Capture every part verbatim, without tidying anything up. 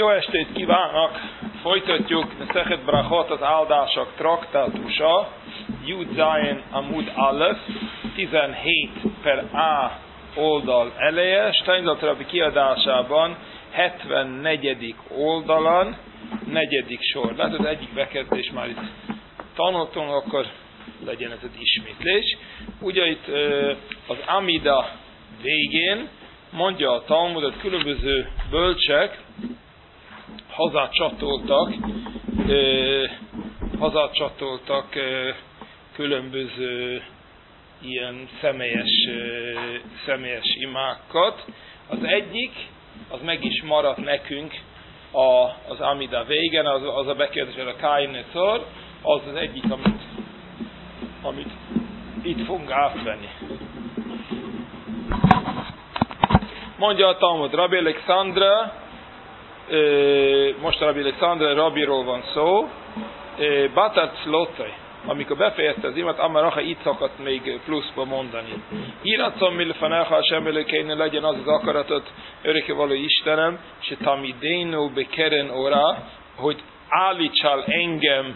Jó estét kívánok! Folytatjuk Mesechet Brachot, az áldások traktátusa, Yud Zayin Amud Aleph, tizenhét per A oldal eleje, Steinzalt Rabbi kiadásában hetvennegyedik oldalon, negyedik sor. Látod, az egyik bekezdés már itt tanultunk, akkor legyen ez egy ismétlés. Ugye itt az Amida végén mondja a Talmud, hogy különböző bölcsek hazácsatoltak, eh, hazácsatoltak eh, különböző ilyen személyes, eh, személyes imákat. Az egyik, az meg is maradt nekünk a, az Amida végén, az, az a bekérdés, a Kájneszor, az az egyik, amit, amit itt fogunk átvenni. Mondja a Talmud, Rabbi Alexandra, most Rabbi Alexandra Rabbiról van szó, Batat Szlotai, amikor befejezte az imat, Amaracha itt szakadt még pluszba mondani. Íracom milfanecha Hashem Elokeinu, legyen az az akaratot, örökkévaló Istenem, se tamidénu bekeren ora, hogy állítsál engem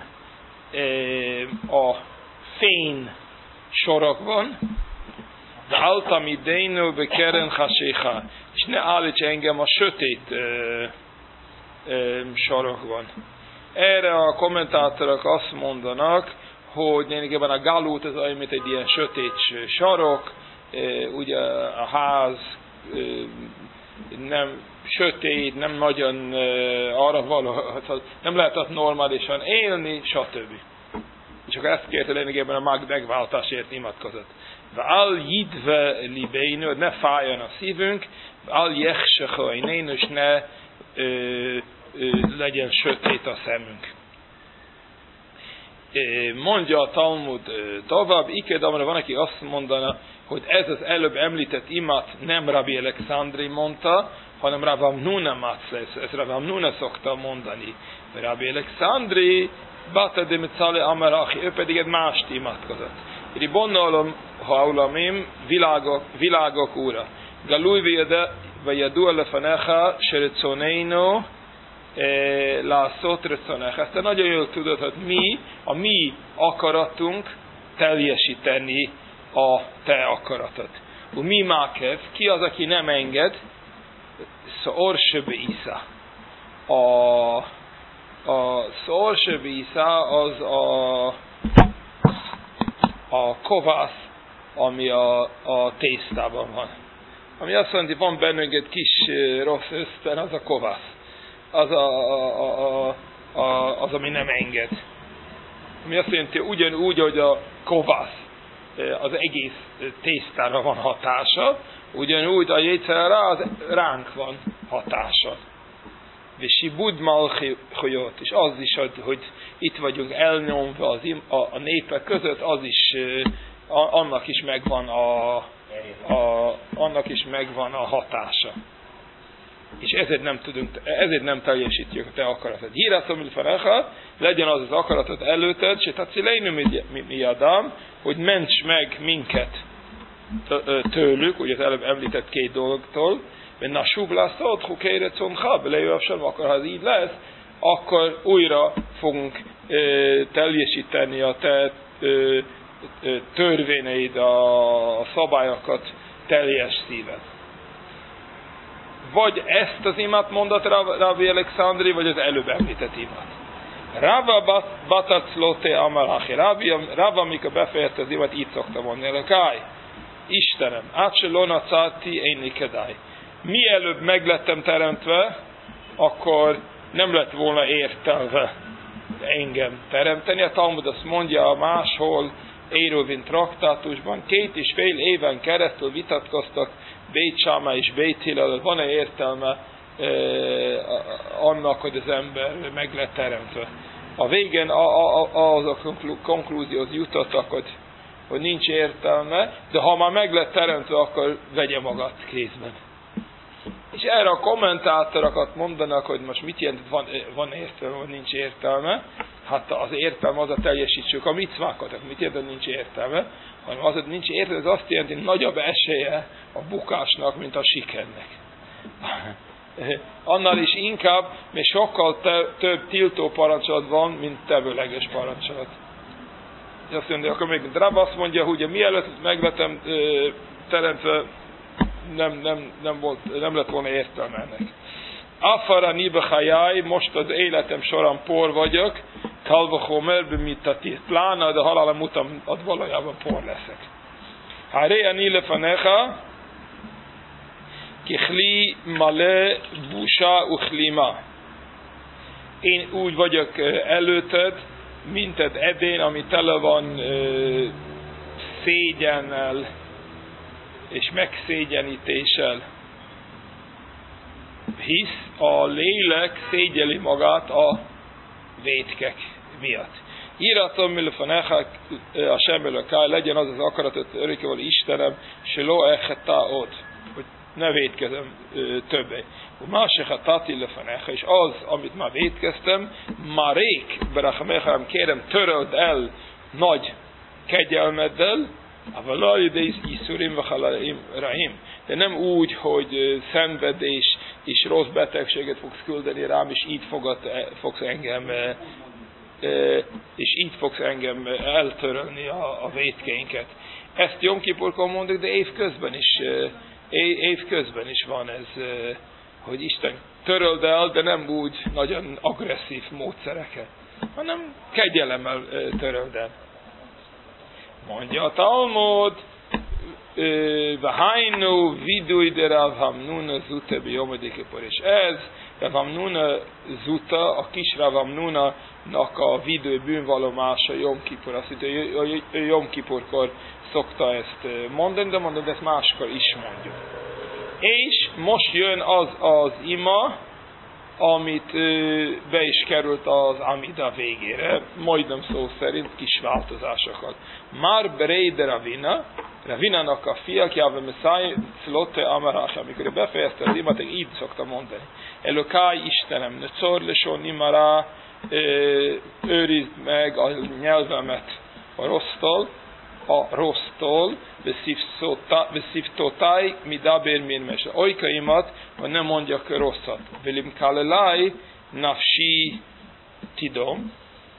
a fény sorokban, de altamidénu bekeren haséha, és ne állíts engem a sötét ö, ö, sorokban. Erre a kommentátorok azt mondanak, hogy lényegében a galút az olyan, mint egy ilyen sötét sarok, ugye a ház nem sötét, nem nagyon arra való, nem lehet ott normálisan élni, stb. És akkor ezt kérte lényegében a mag megváltásért imatkozott. V'al yidve libeinu, ne fájjon a szívünk, v'al yechsecha eineinu, és ne ö, ö, legyen sötét a szemünk. Mondja a Talmud tovább, Ikedamra van, aki azt mondana, hogy ez az előbb említett imat nem Rabbi Alexandri mondta, hanem Rabbi Amnuna Matzles, ez Rabbi Amnuna szokta mondani. Rabbi Alexandri, Bata de Metzale Amarachi, ő pedig egy mást imatkozott. Ribonnalom haulamim, világok, világok úra. Galúj vejadu lefanecha, sereconeino, lászot reconecha. Ezt te nagyon jól tudod, hogy mi, a mi akaratunk teljesíteni a te akaratot. Mi mákev, ki az, aki nem enged? Szor sebe isza. A A szor sebe isza az a a kovász, ami a, a tésztában van. Ami azt mondja, hogy van bennünk egy kis rossz ösztön, az a kovász. Az, a, a, a, a, az ami nem enged. Ami azt jelenti, ugyanúgy, hogy a kovász az egész tésztára van hatása, ugyanúgy a jétszerre az ránk van hatása. És Bud Malchiyot, és az is, hogy, hogy itt vagyunk elnyomva az, a, a népek között, az is, a, annak is megvan a, a, annak is megvan a hatása. És ezért nem tudunk, ezért nem teljesítjük a te akaratod. Hírászom milfanecha, legyen az az akaratod előtted, se tacileinu mi adam, hogy ments meg minket tőlük, ugye az előbb említett két dologtól, mert nasub lászod, hukére concha, belejövsem, akkor ha ez így lesz, akkor újra fogunk ö, teljesíteni a te ö, ö, törvényeid, a, a szabályokat teljes szíven. Vagy ezt az imat mondat Rabbi Alexandri, vagy az előbb említett imat. Rava batat szlote amarachi. Rava, amikor befejezte az imat, így szokta mondani. Káj, Istenem, átselona cáti én nikedáj. Mielőbb meglettem teremtve, akkor nem lett volna értelme engem teremteni. A Talmud azt mondja máshol, Érovin traktátusban, két és fél éven keresztül vitatkoztak Beit Sámá és Beit Hillel, van-e értelme eh, annak, hogy az ember meg lett teremtve. A végén az a konklúzióhoz jutottak, hogy, hogy nincs értelme, de ha már meg lett teremtve, akkor vegye magad kézben. És erre a kommentátorokat mondanak, hogy most mit jelent, van, van értelme, vagy nincs értelme. Hát az értelme az a teljesítsük a micvákat, mit jelent, hogy nincs értelme, hanem az, hogy nincs értelme, az azt jelenti, hogy nagyobb esélye a bukásnak, mint a sikernek. Annál is inkább, mert sokkal te, több tiltó parancsolat van, mint tevőleges parancsolat. Azt mondja, akkor még Rab azt mondja, hogy mielőtt megletem teremtve, nem, nem, nem, volt, nem lett volna értelme ennek. Afara nibe hajáj, most az életem során por vagyok, kalva homerbe mitati, plána, de halálom után ad valójában por leszek. Háréa nile fanecha, kichli male busa uchlima. Én úgy vagyok előtted, mint egy edén, ami tele van ö, szégyennel és megszégyenítéssel. Hisz a lélek szégyeli magát a vétkek miatt. Íratom milfanecha a semmilökáj, legyen az az akaratot örökkévaló Istenem, se lo echetá hogy ne vétkezem ö, többé. Másik a tati lefanecha, és az, amit már vétkeztem, marék berachamechám, kérem, töröld el nagy kegyelmeddel, avalaj de iszurim vachalaim raim. De nem úgy, hogy szenvedés és rossz betegséget fogsz küldeni rám, és így fogod, fogsz engem és így fogsz engem eltörölni a, a vétkeinket. Ezt Jom Kipurkor mondjuk, de év közben is év közben is van ez, hogy Isten töröld el, de nem úgy nagyon agresszív módszereket, hanem kegyelemmel töröld el. Mondja a Talmud, Vahainu vidui de Rav Hamnuna zute bi Yom Kippur, és ez Rav Hamnuna zuta, a kis Rav Hamnuna-nak a vidő bűnvallomása Jom Kippur. Azt mondja, hogy Jom Kippurkor szokta ezt mondani, de mondom, de ezt máskor is mondjuk. És most jön az az ima, amit be is került az Amida végére, majdnem szó szerint kis változásokat. Már berei de Ravina, Ravinának a fia, kiáve Messiah, Szlotte Amarach, amikor befejezte az imat, így szokta mondani. Elokáj Istenem, ne czorleson imara, őrizd meg a nyelvemet a rossztól, a rossztól, veszívtotáj, midaber mirmese. Olykaimat, hogy nem mondjak rosszat. Velim kalelaj, nafsi tidom.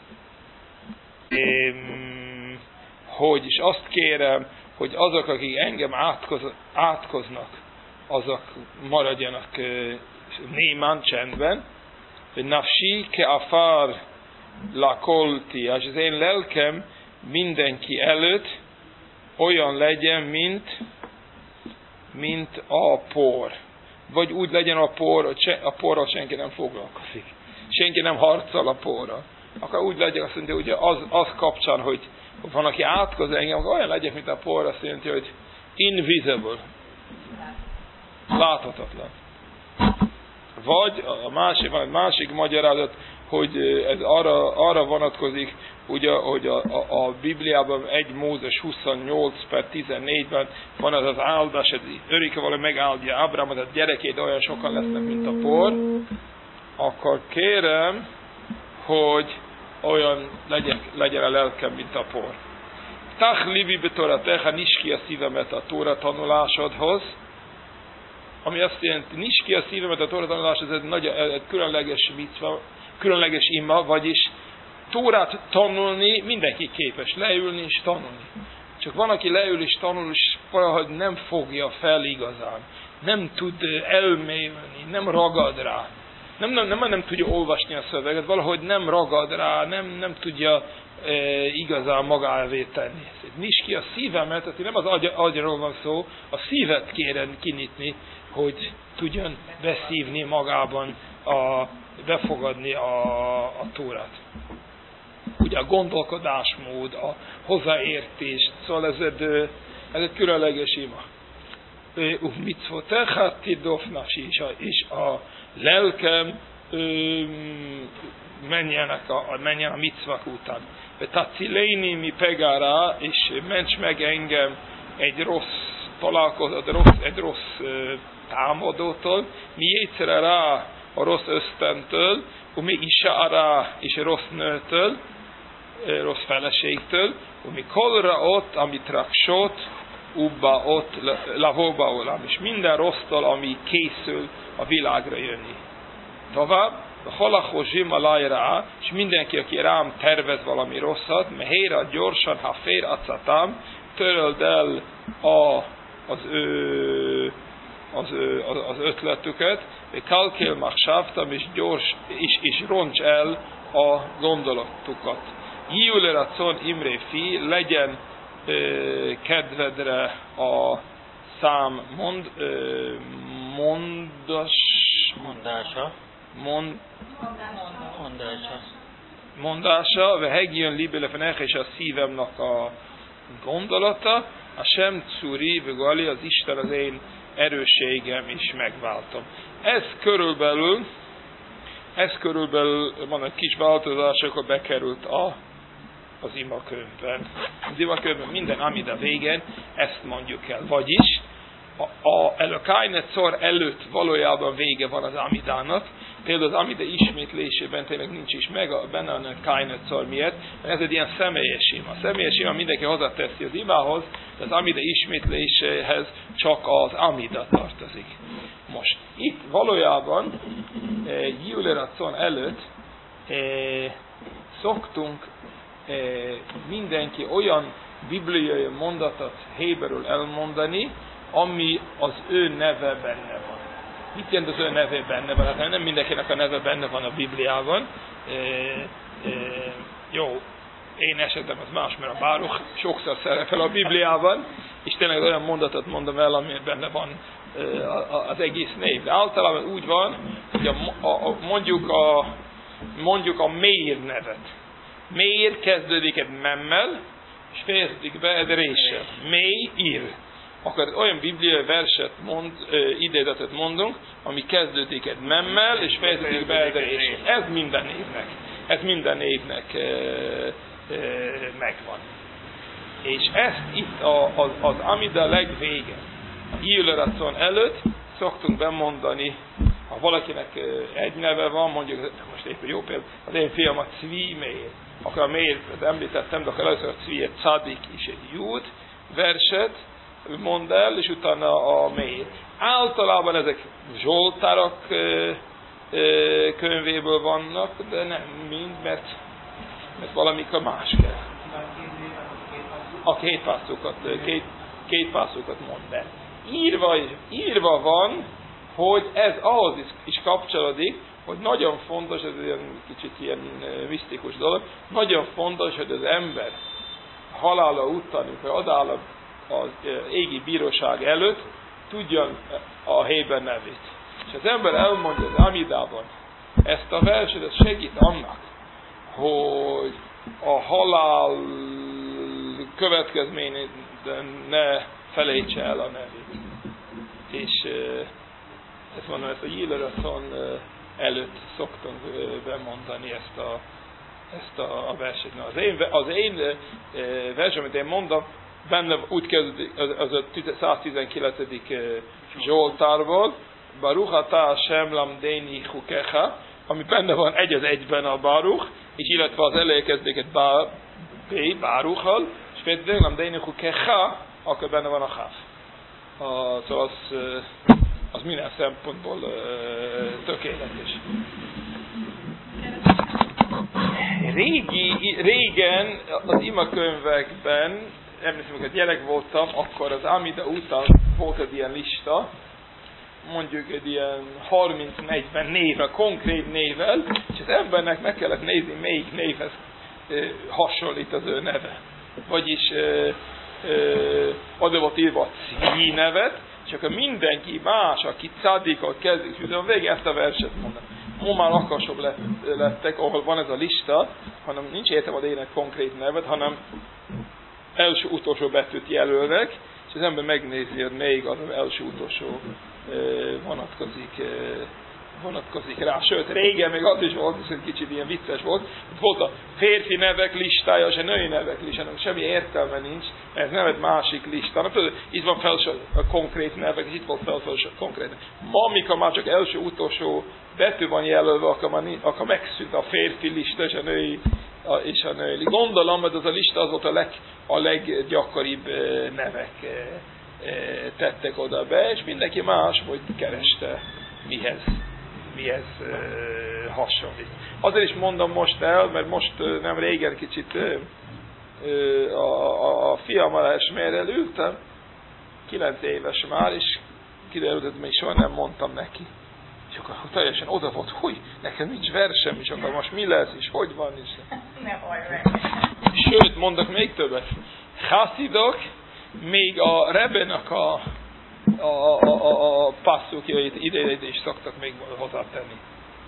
Hogy is azt kérem, hogy azok, akik engem átkoz, átkoznak, azok maradjanak némán, csendben. Nafsi ke afar lakolti, és az én lelkem mindenki előtt olyan legyen, mint, mint a por. Vagy úgy legyen a por, a porral senki nem foglalkozik. Senki nem harcol a porral. Akkor úgy legyen, azt mondja, ugye az, az kapcsán, hogy van, aki átkoz engem, akkor olyan legyen, mint a por, azt jelenti, hogy invisible. Láthatatlan. Vagy a másik, van egy másik magyarázat, hogy ez arra, arra vonatkozik, ugye, hogy a, a, a Bibliában egy Mózes huszonnyolc per tizennégyben van az az áldás, ez örökkévaló megáldja Ábrámot, a gyerekét olyan sokan lesznek, mint a por, akkor kérem, hogy olyan legyen, legyen a lelkem, mint a por. Tach livi betora teha, nyisd ki a szívemet a Tóra tanulásodhoz, ami azt jelenti, nyisd ki a szívemet a Tóra tanulásodhoz, ez egy, nagy, egy különleges micva, különleges ima, vagyis Tórát tanulni mindenki képes, leülni és tanulni. Csak van, aki leül és tanul, és valahogy nem fogja fel igazán. Nem tud elmélyülni, nem ragad rá. Nem, nem, nem, nem tudja olvasni a szöveget, valahogy nem ragad rá, nem, nem tudja e, igazán magávé tenni. Nyisd ki a szívemet, tehát nem az agy, agyról van szó, a szívet kérem kinyitni, hogy tudjon beszívni magában, a, befogadni a, a Tórát. Ugye a gondolkodásmód, a hozzáértés, szóval ez egy, ez egy különleges ima. Mitzvotechat tidofnasi, és a lelkem menjenek a, menjen a mitzvak után. Tacileini mi pegára, és ments meg engem egy rossz találkozat, rossz, egy rossz támadótól, mi jétszere rá a rossz ösztöntől, mi isára és rossz nőtől, rossz feleségtől, mi kolra ott, amit raksot, ubba ott lavóba olam, és minden rossztól, ami készül a világra jönni. Tovább, halachó zsimalajra, és mindenki, aki rám tervez valami rosszat, mehéra gyorsan, ha fér acatám, töröld el a, az ő az, ő, az ötletüket, kalkél machshavtam, és gyors, és, és roncs el a gondolatukat. Jiule racon imre fi, legyen ö, kedvedre a szám mond, ö, mondas, mondása, mond, mondása, mondása, ve hegjön libelefenech, és a szívemnek a gondolata, a sem curi, vögali, az Isten az én erősségem is megváltom. Ez körülbelül, ez körülbelül van egy kis változás, akkor bekerült a, az imakönyvben. Az imakönyvben minden amida végén ezt mondjuk el. Vagyis a, a, a Kájnetszor előtt valójában vége van az amidának. Például az amida ismétlésében tényleg nincs is meg a, benne a Kájnetszor miért, mert ez egy ilyen személyes ima. A személyes ima mindenki hozzáteszi az imához, de az amida ismétléséhez csak az amida tartozik. Most, itt valójában e, Jiuleracon előtt e, szoktunk e, mindenki olyan bibliai mondatot héberül elmondani, ami az ő neve benne van. Mit jelent az ő neve benne van? Hát nem mindenkinek a neve benne van a Bibliában. E, e, jó, én esetem az más, mert a Báruch sokszor szerepel a Bibliában, és tényleg olyan mondatot mondom el, ami benne van e, az egész név. De általában úgy van, hogy a, a, a, mondjuk, a, mondjuk a Meir nevet. Meir kezdődik egy memmel, és fejeződik be egy réssel. Meir. Akkor olyan bibliai verset mond, idézetet mondunk, ami kezdődik egy memmel, és fejeződik be egy réssel. Ez minden évnek. Ez minden évnek e, e, megvan. És ezt itt a, az, az amida legvége, a Jiuleracon előtt szoktunk bemondani, ha valakinek egy neve van, mondjuk, most éppen jó példa, az én fiam a Cvi Meir, akkor a Meir, említettem, de akkor először a Cvi egy Cadik és egy Júd verset mond el, és utána a Meir. Általában ezek zsoltárak könyvéből vannak, de nem mind, mert, mert valamikor más kell. A két pászokat, két, két pászokat mond be. Írva, írva van, hogy ez ahhoz is, is kapcsolódik, hogy nagyon fontos, ez ilyen kicsit ilyen misztikus dolog, nagyon fontos, hogy az ember halála után, amikor odáll az égi bíróság előtt, tudjon a héber nevét. És az ember elmondja az Amidában ezt a verset, ez segít annak, hogy a halál következményén ne felejtse el a nevét. És ezt mondom, ezt a Jiuleracon előtt szoktunk bemondani ezt a, ezt a, a verset. Na, az én, az én vers, amit én mondom, benne úgy kezdődik, az a száztizenkilencedik Zsoltárból, Baruch atah Hashem lamdeni chukecha, ami benne van egy az egyben a Baruch, és illetve az elején kezdődik egy bá, Baruchal, és például lamdeni chukecha, akkor benne van a Chaf. A, szóval az, az minden szempontból tökéletes. Régi, régen az imakönyvekben, emlékszem, amikor gyerek voltam, akkor az Amida után volt egy ilyen lista, mondjuk egy ilyen harminc-negyven névvel, konkrét névvel, és az embernek meg kellett nézni, melyik névhez hasonlít az ő neve. Vagyis oda volt írva a Cvi nevet, és akkor mindenki más, aki Cadikot kezdik, és a végén ezt a verset mondanak. Ma már lakasabb lett, lettek, ahol van ez a lista, hanem nincs értelme az ének konkrét nevet, hanem első-utolsó betűt jelölnek, és az ember megnézi, hogy melyik az első-utolsó vonatkozik, vonatkozik rá. Sőt, régen még az is volt, és egy kicsit ilyen vicces volt, volt a férfi nevek listája, és a női nevek listája, semmi értelme nincs, mert ez nem egy másik lista. Na, tudod, itt van felsorolva a konkrét nevek, és itt volt felsorolva a konkrét nevek. Ma, amikor már csak első-utolsó betű van jelölve, akkor, már, akkor megszűnt a férfi lista és a női és a női. Gondolom, hogy az a lista az volt a, leg, a leggyakoribb nevek tettek oda be, és mindenki más, hogy kereste mihez, mihez hasonlít. Azért is mondom most el, mert most nem régen kicsit a, a, a fiammal esmérrel ültem, kilenc éves már, és kiderült, hogy még soha nem mondtam neki. És akkor teljesen oda volt, hogy nekem nincs versem, és akkor most mi lesz, és hogy van, és... Ne baj meg. Sőt, mondok még többet. Haszidok még a Rebbenek a, a, a, a, a passzukjait ide is szoktak még hozzátenni.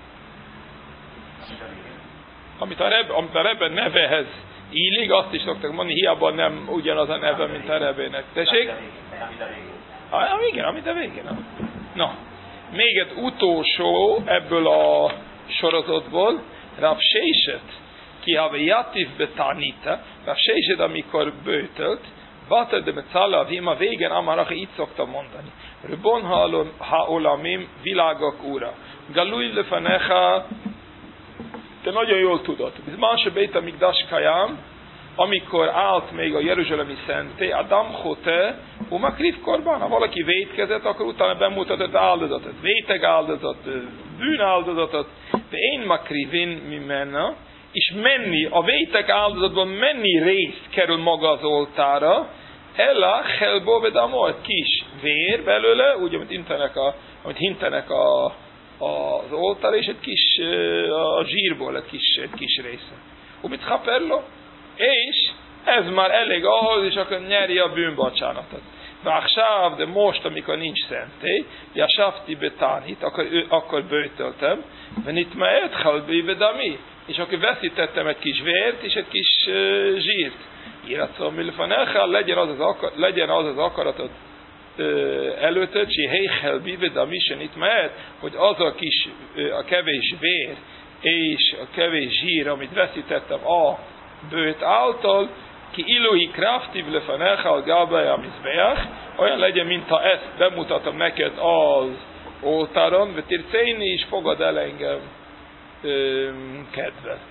Amit a Rebbe, amit a Rebbe nevehez illik, azt is szoktak mondani, hiába nem ugyanaz a neve, mint a Rebének. Tessék? Ah, igen, amit a végén. Na, még egy utolsó ebből a sorozatból, Rav Sheshet, ki have Yativ betanita, Rav Sheshet, amikor bőtölt, Vater de Metzala, a végén Amarach így szokta mondani. Rubon haolamim, világok ura. Galui lefanecha, te nagyon jól tudod. Bizmánse Beit HaMikdash Kayam, amikor állt még a jeruzsálemi szentély, Adam Chote, Umakriv Korban, ha valaki vétkezett, akkor utána bemutatott áldozatot, véteg áldozat, bűn áldozatot, de én makrivin mimenna, és menni, a vétek áldozatban menni részt kerül maga az oltára, ella helbo vedamo, egy kis vér belőle, úgy, amit hintenek, a, amit hintenek a, a, az oltára, és egy kis, a zsírból egy kis, egy kis része. Umit haperlo, és ez már elég ahhoz, és akkor nyeri a bűnbocsánatot. Vágsáv, de most, amikor nincs szentély, jasafti betánit, akkor, akkor bőtöltem, venit mehet halbi vedami, és akkor veszítettem egy kis vért, és egy kis uh, zsírt. Iratszom, milfanecha, legyen az az, akar, legyen az, az akaratot uh, előtted, si heihelbi vedami, se itt mehet, hogy az a kis, uh, a kevés vér, és a kevés zsír, amit veszítettem a bőt által, ki iluhi kraftiv lefanecha al gabay amizbeach, olyan legyen, mintha ezt bemutatom neked az oltáron, ve tirceini is fogad el engem kedvel.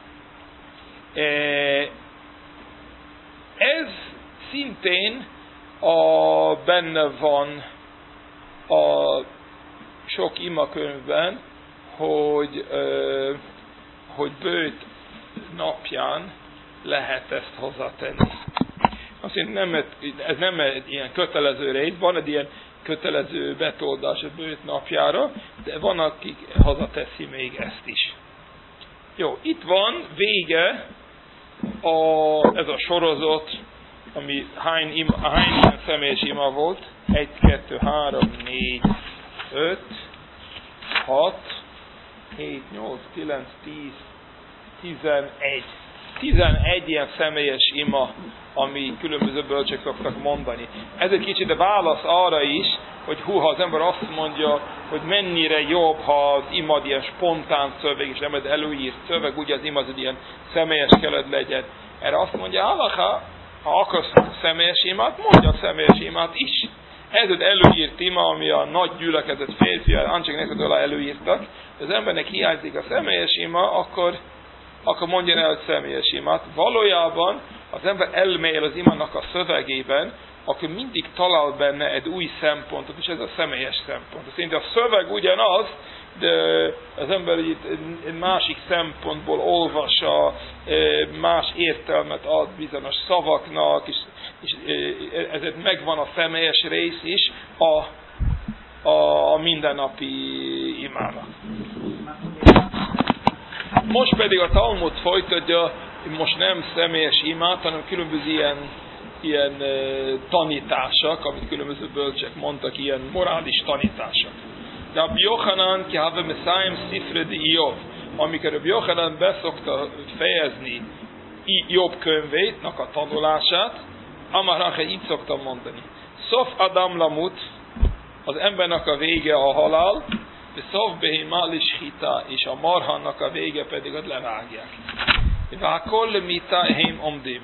Ez szintén a, benne van a sok imakönyvben, hogy, hogy bőt napján lehet ezt hozzátenni. Azt nem, ez nem egy ilyen kötelező rész, van egy ilyen kötelező betoldás a bőt napjára, de van, akik hazateszi még ezt is. Jó, itt van vége a, ez a sorozat, ami hány, ima, hány ilyen személyes ima volt? egy, kettő, három, négy, öt, hat, hét, nyolc, kilenc, tíz, tizenegy. tizenegy ilyen személyes ima, ami különböző bölcsek szoktak mondani. Ez egy kicsit a válasz arra is, hogy hú, ha az ember azt mondja, hogy mennyire jobb, ha az imad ilyen spontán szöveg, és nem ez előírt szöveg, ugye az imad az ilyen személyes kellett legyen. Erre azt mondja, ha, ha akarsz személyes imát, mondja a személyes imát is. Ez egy előírt ima, ami a nagy gyülekezet férfi, Ancsek Nechedőle előírtak. Az embernek hiányzik a személyes ima, akkor akkor mondja el, hogy személyes imát. Valójában az ember elmélyel az imának a szövegében, akkor mindig talál benne egy új szempontot, és ez a személyes szempont. Szinte a szöveg ugyanaz, de az ember egy másik szempontból olvassa, más értelmet ad bizonyos szavaknak, és, és ezért megvan a személyes rész is a, a, a mindennapi imának. Most pedig a Talmud folytatja, most nem személyes imát, hanem különböző ilyen, ilyen uh, tanítások, amit különböző bölcsek mondtak, ilyen morális tanítások. Rabbi Yochanan ki have meszáim szifre de Iov, amikor Rabbi Yochanan beszokta fejezni Jobb könyvétnek a tanulását, Amarache így szokta mondani. Szof Adam lamut, az embernek a vége a halál, de szof behimá lishita, és a marhannak a vége pedig ott levágják. Vákol le mita heim omdim.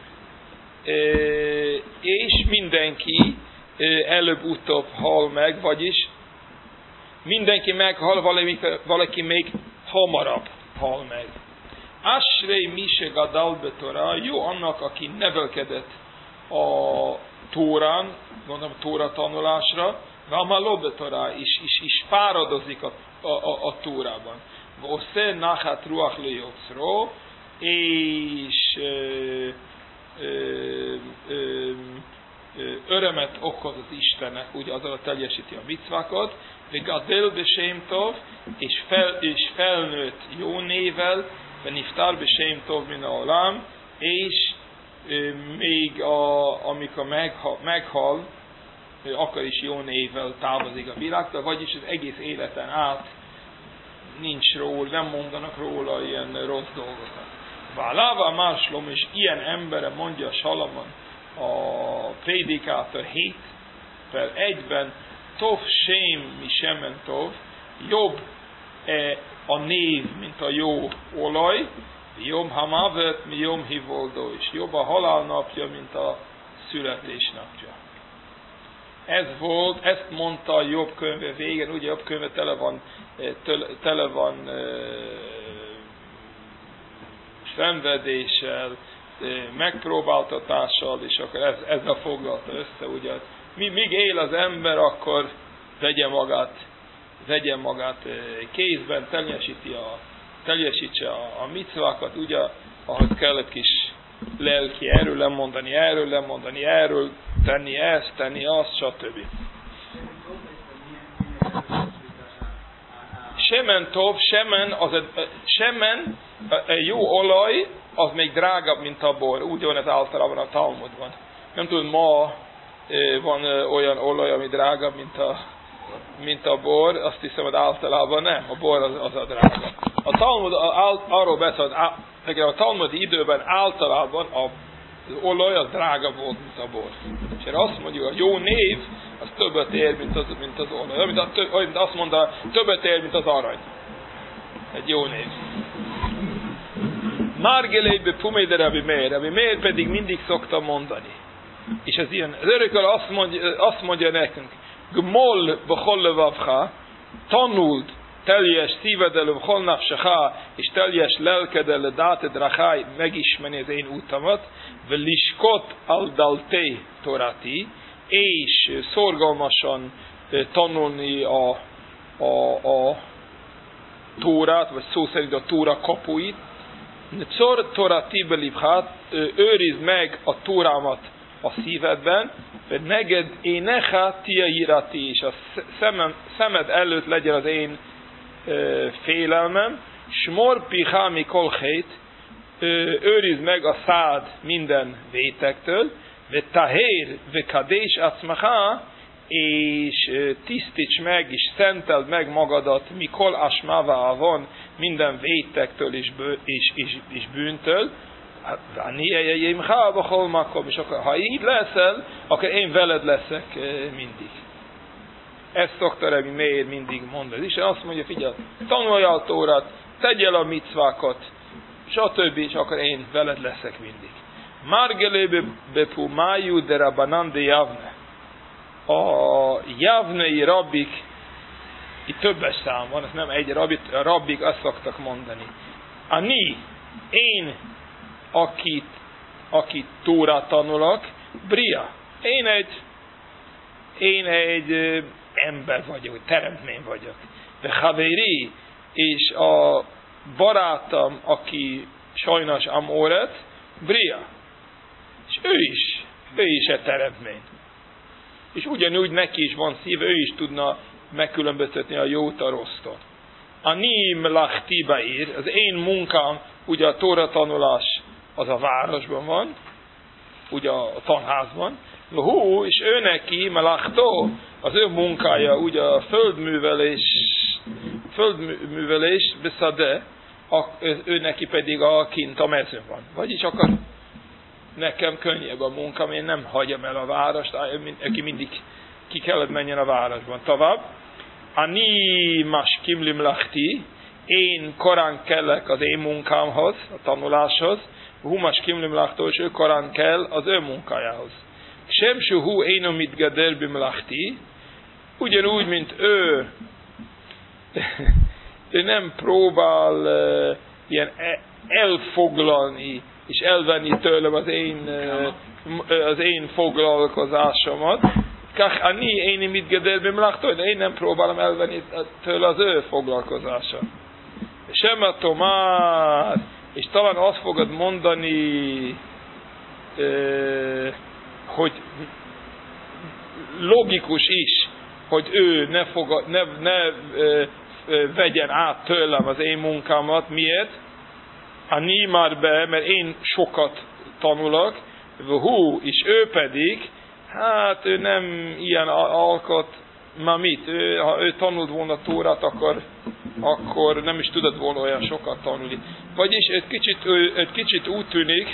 És mindenki előbb-utóbb hal meg, vagyis mindenki meghal, valaki, valaki még hamarabb hal meg. Ashrei mise gadal betora, jó annak, aki nevelkedett a Tórán, gondolom Tóra tanulásra, Ramalo betora is, is, is fáradozik a, a, a, a Tórában. Osze nachat ruach lejotzro, és ö, ö, ö, örömet okoz az Istennek, ugye azzal teljesíti a micvákat, Gadel beshem tov, és, fel, és felnőtt jó névvel, Niftar beshem tov min haolam, és e, még a, amikor meghal, meghal akkor is jó névvel távozik a világtól, vagyis az egész életen át nincs róla, nem mondanak róla ilyen rossz dolgokat. Válava máslom, és ilyen embere mondja Salamon, a prédikátor hét per egyben, Tov sém mi semen tov, jobb e a név, mint a jó olaj, Jom hamavet mi jom hivoldó, és jobb a halál napja, mint a születés napja. Ez volt, ezt mondta a Jobb könyve végén, ugye Jobb könyve tele van, tele van szenvedéssel, megpróbáltatással, és akkor ez, ezzel foglalta össze, ugye, míg él az ember, akkor vegye magát, vegye magát kézben, teljesíti a, teljesítse a, a micvákat, ugye, ahhoz kellett kis lelki erről lemondani, erről lemondani, erről tenni ezt, tenni azt, stb. Semen tov, semen, az a, semen, a jó olaj, az még drágább, mint a bor. Úgy van ez általában a Talmudban. Nem tudom, ma van olyan olaj, ami drágább, mint a, mint a bor. Azt hiszem, hogy általában nem. A bor az, az a drága. A Talmud arról beszél, hogy a Talmudi időben általában az olaj az drágább volt, mint a bor. És erre azt mondjuk, a jó név, az többet ér, mint az, mint az olaj. Olyan, mint, a, olyan, mint azt mondta, többet ér, mint az arany. Egy jó név. Margelébe pumé Rabbi Meir. Rabbi Meir pedig mindig szokta mondani. És ez ilyen, az örököl azt mondja, azt mondja nekünk, Gmol b'chol levavcha, tanuld teljes szíveddel, b'chol nafshecha, és teljes lelkeddel, ledáted rachai, megismerni az én útamat, v'liskot al daltei torati, és szorgalmasan tanulni a, a, a Tórát, vagy szó szerint a Tóra kapuit, Cor torati belivhat, őrizd meg a Tórámat a szívedben, hogy neged énecha tia hirati, és a szemem, szemed előtt legyen az én ö, félelmem, smor piha mikol hét, őrizd meg a szád minden vétektől, ve tahér ve kadés acmacha, és tisztíts meg, és szenteld meg magadat, mikol asmava avon, minden vétektől és, bő, és, és, és bűntől, és akkor, ha így leszel, akkor én veled leszek mindig. Ezt szokta Rabbi Meir mindig mondani. És azt mondja, figyelj, tanulj a Tórát, tegyél a micvákat, stb. És akkor én veled leszek mindig. Margelébe bepumájú de rabanan de javne. A javnei rabbik, itt többes szám van, ez nem egy rabbit, a rabbik azt szoktak mondani. Ani, én, akit, akit Tórát tanulok, bria, én egy, én egy ember vagyok, teremtmény vagyok. De haveri, és a barátom, aki sajnos Amoret, bria, és ő is, ő is egy teremtmény. És ugyanúgy neki is van szíve, ő is tudna megkülönböztetni a jót a rossztól. Ani melachti baír, az én munkám, ugye a Tóra tanulás az a városban van, ugye a tanházban, hú, és ő neki, melachtó, az ő munkája, ugye a földművelés, földművelés, beszade, ő neki pedig a kint a mezőn van. Vagyis akkor nekem könnyebb a munkám, én nem hagyom el a várost, aki mindig ki kellett menjen a városban. Tovább, ani maskim limlachti, én korán kellek az én munkámhoz, a tanuláshoz, hu maskim limlachtó, és ő korán kell az ő munkájához. Sem suhu énom mit gadel bimlachti, ugyanúgy, mint ő, ő nem próbál uh, ilyen elfoglalni, és elvenni tőlem az én, az én foglalkozásomat. Kach ani én mit gedel bemlachtó, de én nem próbálom elvenni tőle az ő foglalkozását. Sem a Tomás, és talán azt fogod mondani, hogy logikus is, hogy ő ne, fogad, ne, ne vegyen át tőlem az én munkámat. Miért? Ani már be, mert én sokat tanulok, hú, és ő pedig, hát ő nem ilyen alkot, már mit? Ő, ha ő tanult volna Tórát, akkor, akkor nem is tudott volna olyan sokat tanulni. Vagyis egy kicsit, egy kicsit úgy tűnik,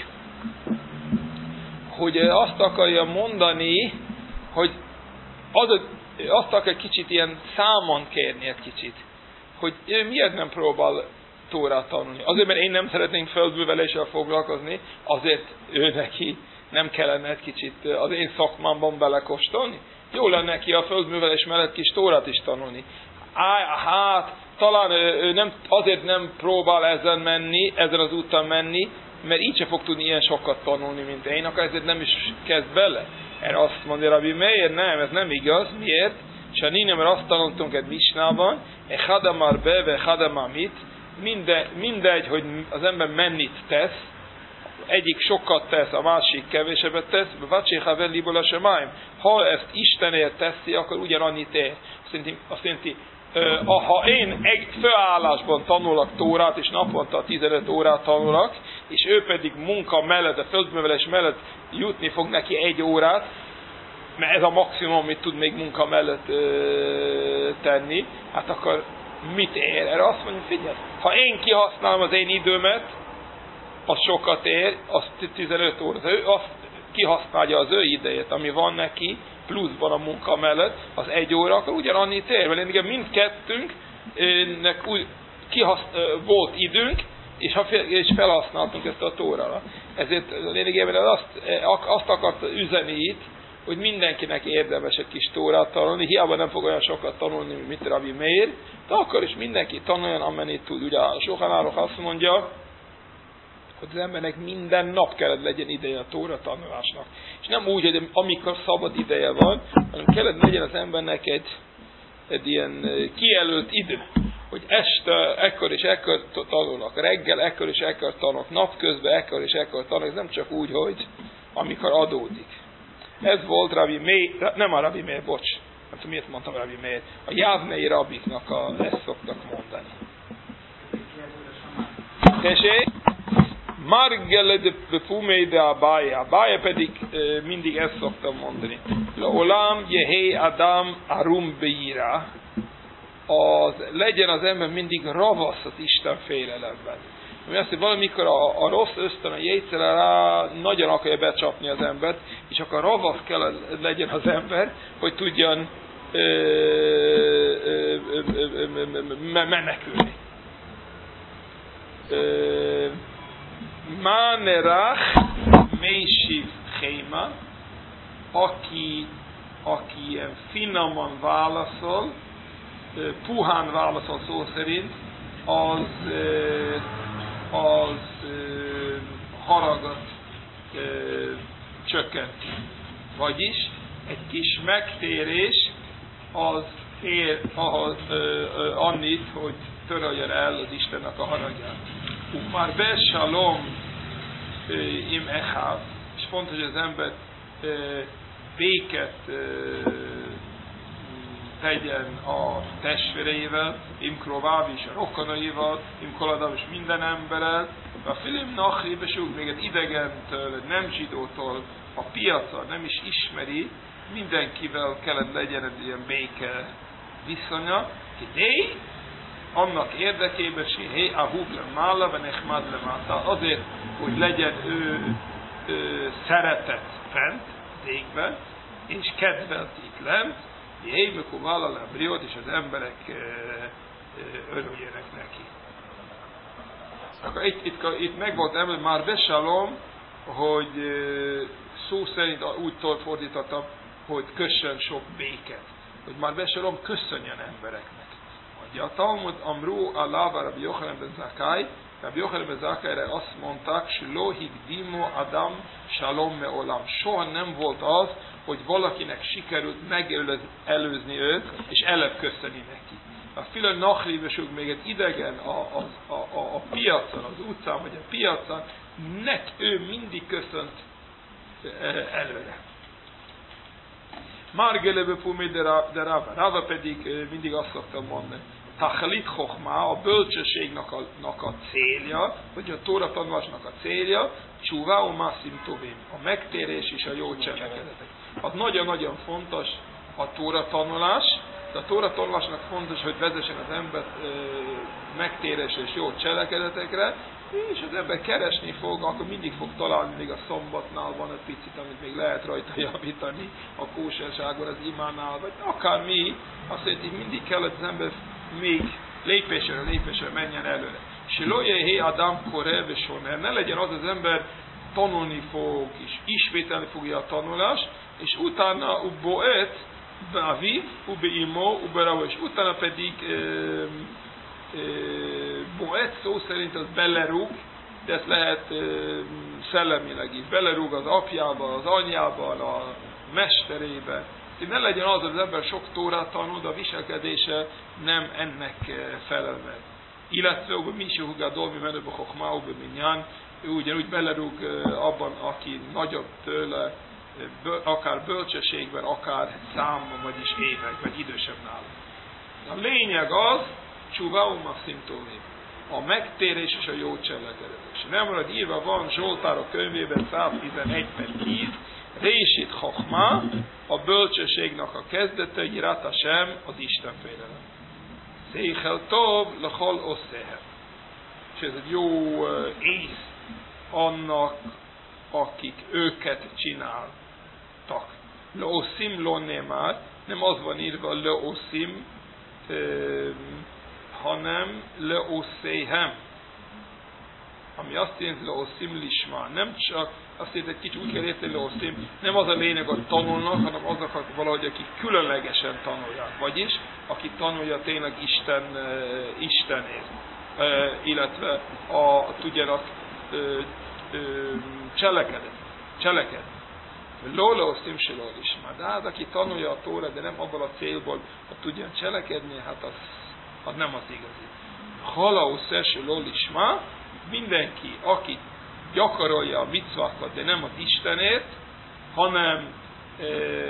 hogy azt akarja mondani, hogy az, azt akar kicsit ilyen számon kérni egy kicsit, hogy ő miért nem próbál Tórát tanulni. Azért, mert én nem szeretnénk földműveléssel foglalkozni, azért ő neki nem kellene egy kicsit az én szakmámban belekóstolni. Jó lenne neki a földművelés mellett kis Tórát is tanulni. Á, hát, talán ő nem, azért nem próbál ezen menni, ezen az úton menni, mert így se fog tudni ilyen sokat tanulni, mint én, akkor ezért nem is kezd bele. Erre azt mondja Rabbi Meir, nem, ez nem igaz. Miért? Sanine, mert azt tanultunk egy misnában, echadamar be, ve echadamar mit, Minde, mindegy, hogy az ember mennyit tesz, egyik sokat tesz, a másik kevésebbet tesz, ha ezt Istenért teszi, akkor ugyanannyit ér. Azt jelenti, ha én egy főállásban tanulok Tórát, és naponta tizenöt órát tanulok, és ő pedig munka mellett, a földművelés mellett jutni fog neki egy órát, mert ez a maximum, amit tud még munka mellett ö, tenni, hát akkor mit ér? Erre azt mondja, figyelj, ha én kihasználom az én időmet, az sokat ér, az tizenöt óra. Ő azt kihasználja az ő idejét, ami van neki, pluszban a munka mellett, az egy óra, akkor ugyanannyit ér. Mert igen, mindkettőnknek úgy kihasznál, volt időnk, és, ha fel, és felhasználtunk ezt a Tórára. Ezért lényegében azt, azt akarta üzeni itt, hogy mindenkinek érdemes egy kis Tórát tanulni, hiába nem fog olyan sokat tanulni, mint Rabbi Meir, de akkor is mindenki tanuljon, amennyit tud. Ugye a Shulchan Aruch azt mondja, hogy az embernek minden nap kellett legyen ideje a Tóra tanulásnak. És nem úgy, hogy amikor szabad ideje van, hanem kellett legyen az embernek egy, egy ilyen kijelölt idő, hogy este ekkor és ekkor tanulnak, reggel ekkor és ekkor tanulnak, napközben ekkor és ekkor tanulnak, ez nem csak úgy, hogy amikor adódik. Ez volt Rabbi Meir, nem a Rabbi Meir, bocs, nem tudom miért mondtam Rabbi Meir, a Jávnei rabiknak a, ezt szoktak mondani. Tessék? Margele de Pumei de Abaye, Abaye pedig e, mindig ezt szoktam mondani. Olam Jehé Adam Arum Beira, az legyen az ember mindig ravasz az Isten félelemben. Ami azt, hogy valamikor a, a rossz ösztön, a jétszer rá nagyon akarja becsapni az embert, és akkor ravasz kell legyen az ember, hogy tudjan ö, ö, ö, ö, ö, menekülni. Mánerach Meisiv Chéma, aki, aki ilyen finoman válaszol, puhán válaszol szó szerint, az, az haragot csökkenti. Vagyis egy kis megtérés az ér ahhoz annyit, hogy töröljön el az Istennek a haragját. Már be shalom im echav, és fontos, hogy az ember béket tegyen a testvéreivel, im krováv is a rokonaival, im koladam is minden emberrel, a filim nachri besúg még egy idegentől, egy nem zsidótól, a piacon nem is ismeri, mindenkivel kellett legyen egy ilyen béke viszonya, de annak érdekében, hogy ahub le mála, ve nechmad le máta, azért, hogy legyen ő, ő szeretet fent, az égben, és kedvelt itt lent, Jéh, mikor vállal a briót, és az emberek e, e, örüljenek neki. Akkor itt, itt, itt meg volt emlő, már besalom, hogy e, szó szerint úgy fordítottam, hogy kössön sok béket. Hogy már besalom, köszönjön embereknek. Mondja a Talmud, Amru, Allah, Rabbi Yochanan ben Zakkai, Rabbi Yochanan ben Zakkai azt mondták, Shlo higdimo Adam shalom meolam. Soha nem volt az, hogy valakinek sikerült megelőzni őt, és előbb köszöni neki. A Filon Nachrivesük még egy idegen a, a, a, a, a piacon, az utcán, vagy a piacon, nek ő mindig köszönt előre. Margelebe pumé de Rava. Rava pedig mindig azt szoktam mondani. Tachlit chokhma, a bölcsességnek a, a célja, vagy a Tóra tanulásnak a célja, csúvá o masszim tovim, a megtérés és a jó cselekedetek. Az nagyon-nagyon fontos a Tóra tanulás, de a Tóra tanulásnak fontos, hogy vezessen az ember e, megtérés és jó cselekedetekre, és az ember keresni fog, akkor mindig fog találni, még a szombatnál van egy picit, amit még lehet rajta javítani, a kóserságon, az imánál, vagy akármi, azt jelenti, mindig kell, hogy az ember még lépésre, lépésre menjen előre. Siloje hé Adam korev és soner, ne legyen az az ember tanulni fog, és ismételni fogja a tanulást, és utána uboet, beaviv, ube imo, ube ravo, és utána pedig e, e, boet szó szerint az belerúg, de ezt lehet e, szellemileg is, belerúg az apjában, az anyjában, a mesterébe. Tehát ne legyen az, az ember sok Tórát tanul, de a viselkedése nem ennek felel meg. Illetve, hogy mi is húgá dolmi menőbe chokmáuba minyan, ő ugyanúgy belerúg abban, aki nagyobb tőle, akár bölcsességben, akár számban, vagyis években, idősebb nála. A lényeg az, csúváuma szimptomé, a megtérés és a jó cselekedet. És nem marad írva, van Zsoltárok könyvében száztizenegy per tíz, Résit Chachma, a bölcsességnek a kezdete, Yirat Hashem, az Isten félelem. Széchel Tov, Lechol Oszehem. És ez egy jó uh, ész annak, akik őket csináltak. Leoszim Lonémár, nem az van írva Leoszim, uh, hanem Leoszéhem. Ami azt jelenti Leoszim Lisma. Nem csak azt jelenti, egy kicsit úgy kell érteni Leoszim, nem az a lényeg, hogy tanulnak, hanem azok, akik valahogy, akik különlegesen tanulják. Vagyis, aki tanulja tényleg Isten, uh, Istenét. Uh, illetve a, tudjanak uh, uh, cselekedet. Cselekedet. Lóla osztim se lól is. De az, aki tanulja a Tóra, de nem abban a célból, hogy tudjon cselekedni, hát az, az nem az igazi. Halaus se lól is ma, mindenki, aki gyakorolja a micvákat, de nem az Istenért, hanem e,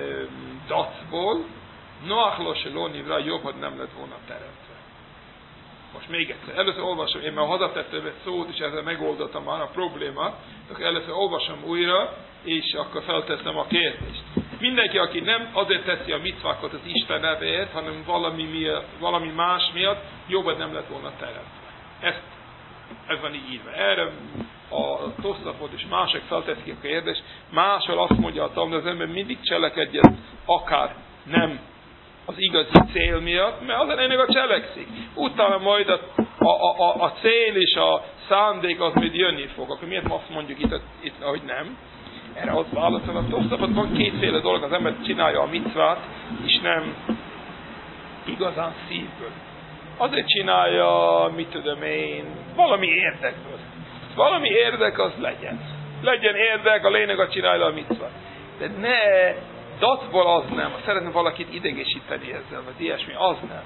dacból, noachlo se lól nivra, jobb, hogy nem lett volna teremtve. Most még egyszer, először olvasom, én már hazatettem egy szót, és ezzel megoldottam már a problémát, akkor először olvasom újra, és akkor felteszem a kérdést. Mindenki, aki nem azért teszi a micvákat az Isten nevéért, hanem valami, miatt, valami más miatt, jobban nem lett volna teremtve. Ezt, ez van így írva. Erre a Toszafot és mások felteszik a kérdést, máshol azt mondja a Talmud, az ember mindig cselekedjen, akár nem az igazi cél miatt, mert az ennek a cselekszik. Utána majd a, a, a, a cél és a szándék az majd jönni fog. Akkor miért azt mondjuk itt, itt hogy nem? Erre az válaszol a Toszafot, van kétféle dolog, az ember csinálja a micvát, és nem igazán szívből. Azért csinálja, mit tudom én, valami érdekből. Valami érdek az legyen. Legyen érdek, a lényeg a csinálja a micvát. De ne, dacból az nem. Szeretne valakit idegesíteni ezzel, vagy ilyesmi, az nem.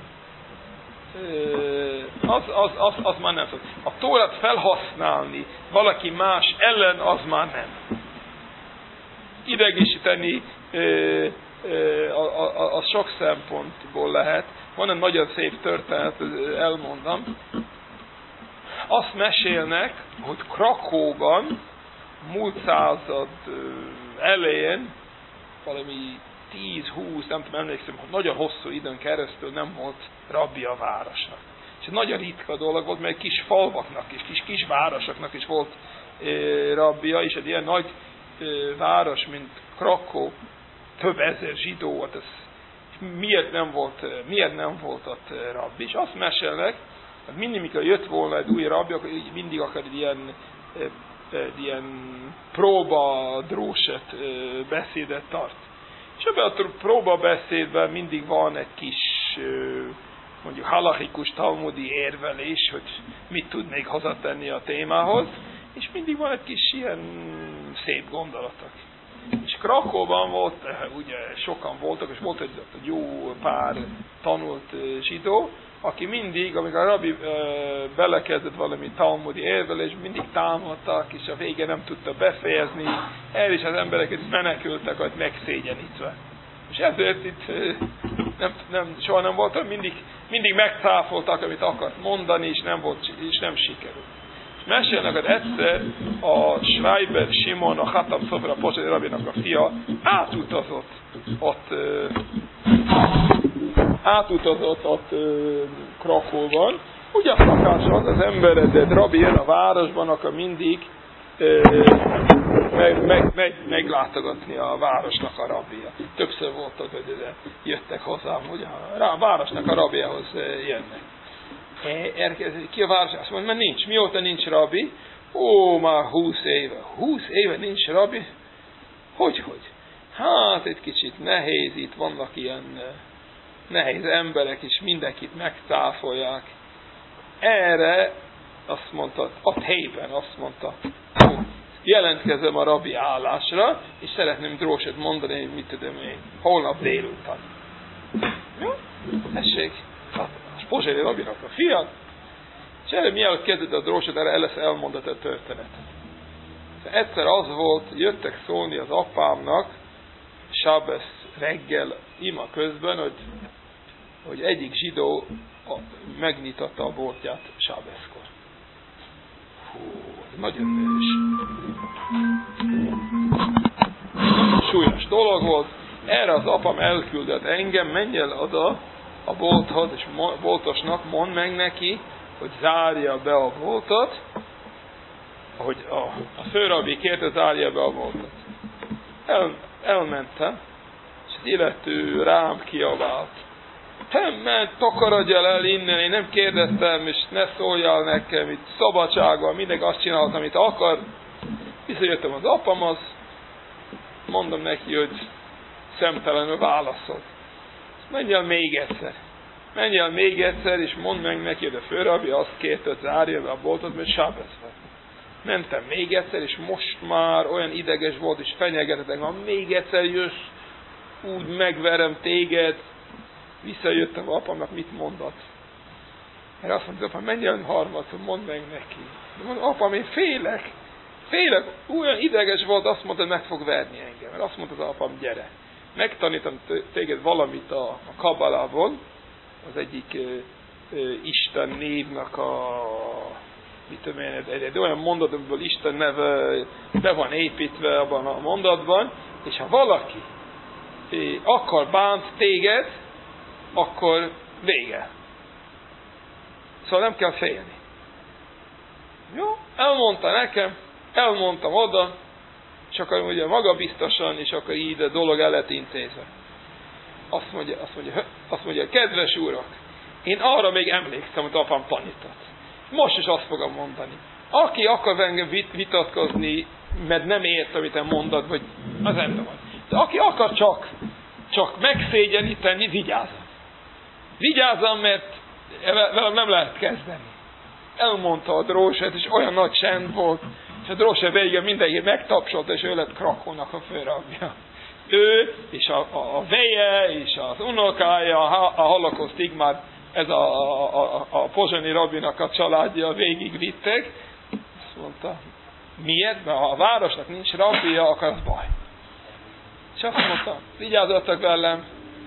Az, az, az, az már nem szok. A Tórát felhasználni valaki más ellen, az már nem. Idegesíteni az sok szempontból lehet. Van egy nagyon szép történet, elmondom. Azt mesélnek, hogy Krakóban múlt század elején, valami tíz-húsz, nem tudom, emlékszem, hogy nagyon hosszú időn keresztül nem volt rabbi a városnak. És egy nagyon ritka dolog volt, mert kis falvaknak és kis, kis városoknak is volt e, rabbia, és egy ilyen nagy e, város, mint Krakó, több ezer zsidó volt, ez, miért nem volt, miért nem volt ott rabbi. És azt mesélnek, hogy mindig, mikor jött volna egy új rabbi, akkor mindig akar egy ilyen, egy ilyen próba dróset beszédet tart. És ebben a próbabeszédben mindig van egy kis mondjuk halachikus, talmudi érvelés, hogy mit tud még hozzátenni a témához, és mindig van egy kis ilyen szép gondolatok. És Krakóban volt, ugye sokan voltak, és volt egy jó pár tanult zsidó, aki mindig, amikor a rabbi uh, belekezdett valami talmudi érvelés, mindig támadtak, és a vége nem tudta befejezni, el is az emberek menekültek, hogy megszégyenítve. És ezért itt uh, nem, nem, soha nem voltam, mindig, mindig megcáfoltak, amit akart mondani, és nem, volt, és nem sikerült. És mesélnek, hogy egyszer a Schreiber Simon, a Hatam Szofer, a Pozsonyi Rabinak a fia átutazott ott uh, átutazott ott uh, Krakóban. Ugye a szakás az az emberedett rabbi jön a városban, akkor mindig uh, meg, meg, meg, meglátogatni a városnak a rabbija. Többször voltak, hogy jöttek hozzám, ugye a városnak a rabbiahoz jönnek. Érkezik ki a város, azt mondja, mert nincs. Mióta nincs rabbi? Ó, már húsz éve. Húsz éve nincs rabbi? Hogy, hogy? Hát, egy kicsit nehéz, itt vannak ilyen nehéz emberek, és mindenkit megcáfolják. Erre azt mondta, a helyben azt mondta, jelentkezem a rabbi állásra, és szeretném drósot mondani, hogy mit tudom én, holnap délután. Jó? Tessék, hát a pozsonyi rabinak a fiat, és erre mielőtt kezdett a drósot, erre el lesz elmondott a történetet. Egyszer az volt, jöttek szólni az apámnak, sábesz reggel ima közben, hogy, hogy egyik zsidó megnyitatta a boltját sábeszkor. Hú, ez nagyon vörös. Súlyos dolog volt. Erre az apám elküldött engem, menj el oda a bolthoz, és boltosnak mondd meg neki, hogy zárja be a boltot, ahogy a, a főrabbi kérte, zárja be a boltot. El, elmentem, és az illető rám kiabált. Te ment, takarodj el innen, én nem kérdeztem, és ne szóljál nekem, itt szabadságban, mindenki azt csinálta, amit akar. Visszajöttem az apamhoz, mondom neki, hogy szemtelenül válaszolt. Menj el még egyszer. Menj el még egyszer, és mondd meg neki, hogy a főrabbi azt kérte, hogy zárja be a boltot, mert sábesz van. Mentem még egyszer, és most már olyan ideges volt, és fenyegetett engem, még egyszer jössz, úgy megverem téged. Visszajöttem apámnak, mit mondott. Mert azt mondta, apám, menj el harmadszor, mondd meg neki. De mondom, apám, én félek. Félek. Olyan ideges volt, azt mondta, hogy meg fog verni engem. Mert azt mondta az apám, gyere. Megtanítom téged valamit a, a Kabbalából, az egyik ö, ö, Isten névnek a mit tudom én, egy, egy olyan mondat, amiből Isten neve be van építve abban a mondatban, és ha valaki ö, akar bánt téged, akkor vége. Szóval nem kell félni. Jó? Elmondta nekem, elmondtam oda, és akkor ugye magabiztosan, és akkor így a dolog el lett intézve. Azt mondja, azt mondja, azt mondja, kedves urak, én arra még emlékszem, hogy apám tanított. Most is azt fogom mondani. Aki akar engem vitatkozni, mert nem ért, amit te mondod, vagy az ember van. De aki akar csak, csak megszégyeníteni, vigyázzam. Vigyázzam, mert velem nem lehet kezdeni. Elmondta a dróset, és olyan nagy csend volt, és a dróset végén mindenki megtapsolta, és ő lett Krakónak a főrabbja. Ő, és a, a, a veje, és az unokája, a, a holokosztig már ez a, a, a, a pozsonyi rabbinak a családja végig vittek. Azt mondta, miért? Mert ha a városnak nincs rabbija, akkor az baj. És azt mondta, vigyázzatok velem,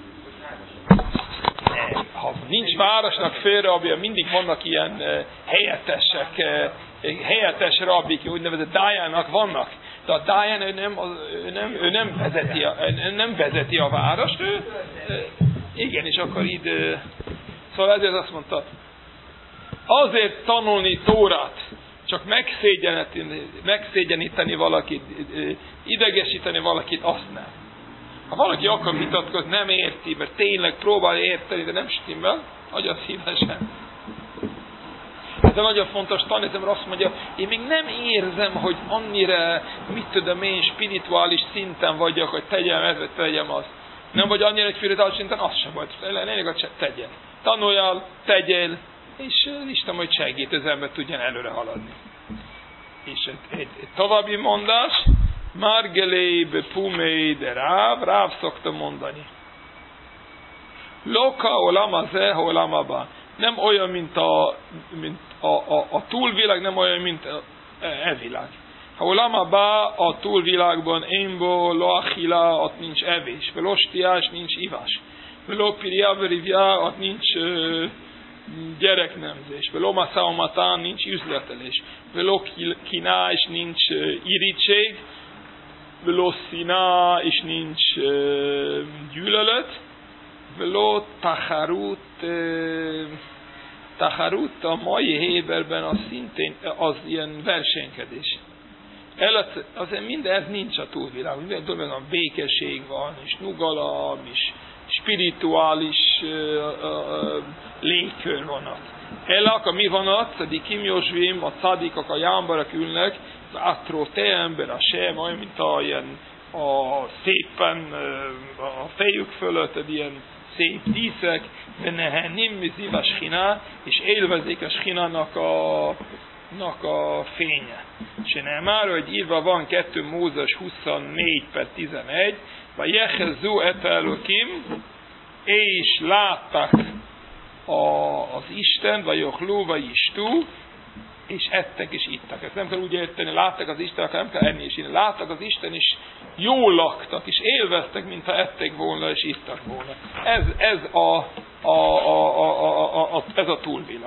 ha nincs városnak főrabbija, mindig vannak ilyen helyettesek, helyettes rabbik, úgynevezett dájának vannak. De a dáján ő nem, ő nem, ő nem, vezeti, a, ő nem vezeti a várost, ő, igen, és akkor így, szóval ezért azt mondta, azért tanulni Tórát, csak megszégyeníteni, megszégyeníteni valakit, idegesíteni valakit, azt nem. Ha valaki akar vitatkozni, nem érti, mert tényleg próbál érteni, de nem stimmel, nagyon szívesen. Ez nagyon fontos tanítom, mert azt mondja, én még nem érzem, hogy annyira, mit tudom én, spirituális szinten vagyok, hogy tegyem ezt, vagy tegyem azt. Nem vagy annyira egy spirituális szinten, az sem vagy. Lényeg, hogy tegyen. tanuljál, tegyél, és Isten majd segít, az ember tudjon előre haladni. És egy, egy, egy további mondás, Margelé bepumei de Ráv, Ráv szokta mondani. Loka olama ze olamaba. Nem olyan, mint a, mint a, a, a túlvilág, nem olyan, mint a e világ. Ha olamaba a túlvilágban énbo, loachila, ott nincs evés, velostiás, nincs ivás. Velopirja, verivja, ott nincs uh, gyereknemzés. Velomaszaomatán, nincs üzletelés. Velokiná, és nincs uh, irítség. Veloszina, és nincs uh, gyűlölet. Velo tacharut, uh, tacharut a mai Héberben az szintén az ilyen versenykedés. Előtt, azért mindez nincs a túlvilág, minden dologban békesség van, és nyugalom, és spirituális uh, uh, légkör van ott. Elak, mi van ott, a dikim józsvim, a cadikok, a jámbarak ülnek, az atró te ember, a sem, olyan, mint a, ilyen, a szépen uh, a fejük fölött, egy ilyen szép díszek, de nehen nem ziva schina, és élvezik a schinanak a a fénye. És nem már, hogy írva van kettő Mózes huszonnégy per tizenegy, vagy jehezu etelokim, és látták a, az Isten, vagy jochló, vagy istú, és ettek és ittak. Ezt nem kell úgy érteni, láttak az Isten, nem kell enni és inni. Láttak az Isten, és jól laktak, és élveztek, mintha ették volna, és ittak volna. Ez, ez a, a, a, a, a, a, ez a túlvilág.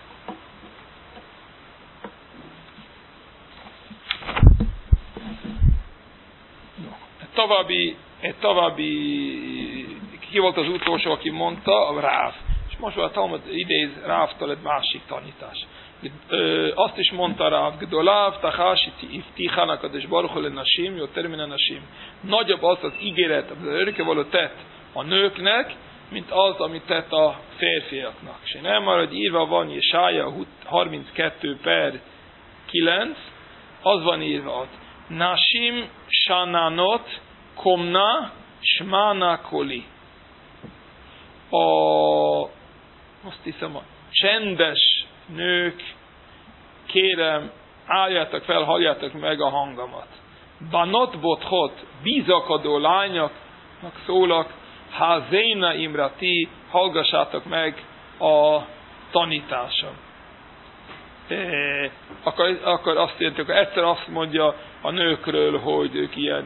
További, egy további, ki volt az utolsó, aki mondta? A Ráv. És most a Talmud idéz Rávtól egy másik tanítás. Ö, azt is mondta Ráv, Gdoláv, Tahási, Iftihának, és Baruch Nasim, jó termine Nasim. Nagyobb az az ígéret, az örökkévaló tett a nőknek, mint az, amit tett a férfiaknak. És nem már, hogy írva van Jesája harminckettő per kilenc, az van írva ott. Nasim Shananot Komna Shmana Koli. A, azt hiszem, a csendes nők, kérem, álljátok fel, halljátok meg a hangomat. Banot Bothot, bízakadó lányoknak szólak, Hazéna Imrati, hallgassátok meg a tanításom. E, akkor, akkor azt jelenti, akkor egyszer azt mondja a nőkről, hogy ők ilyen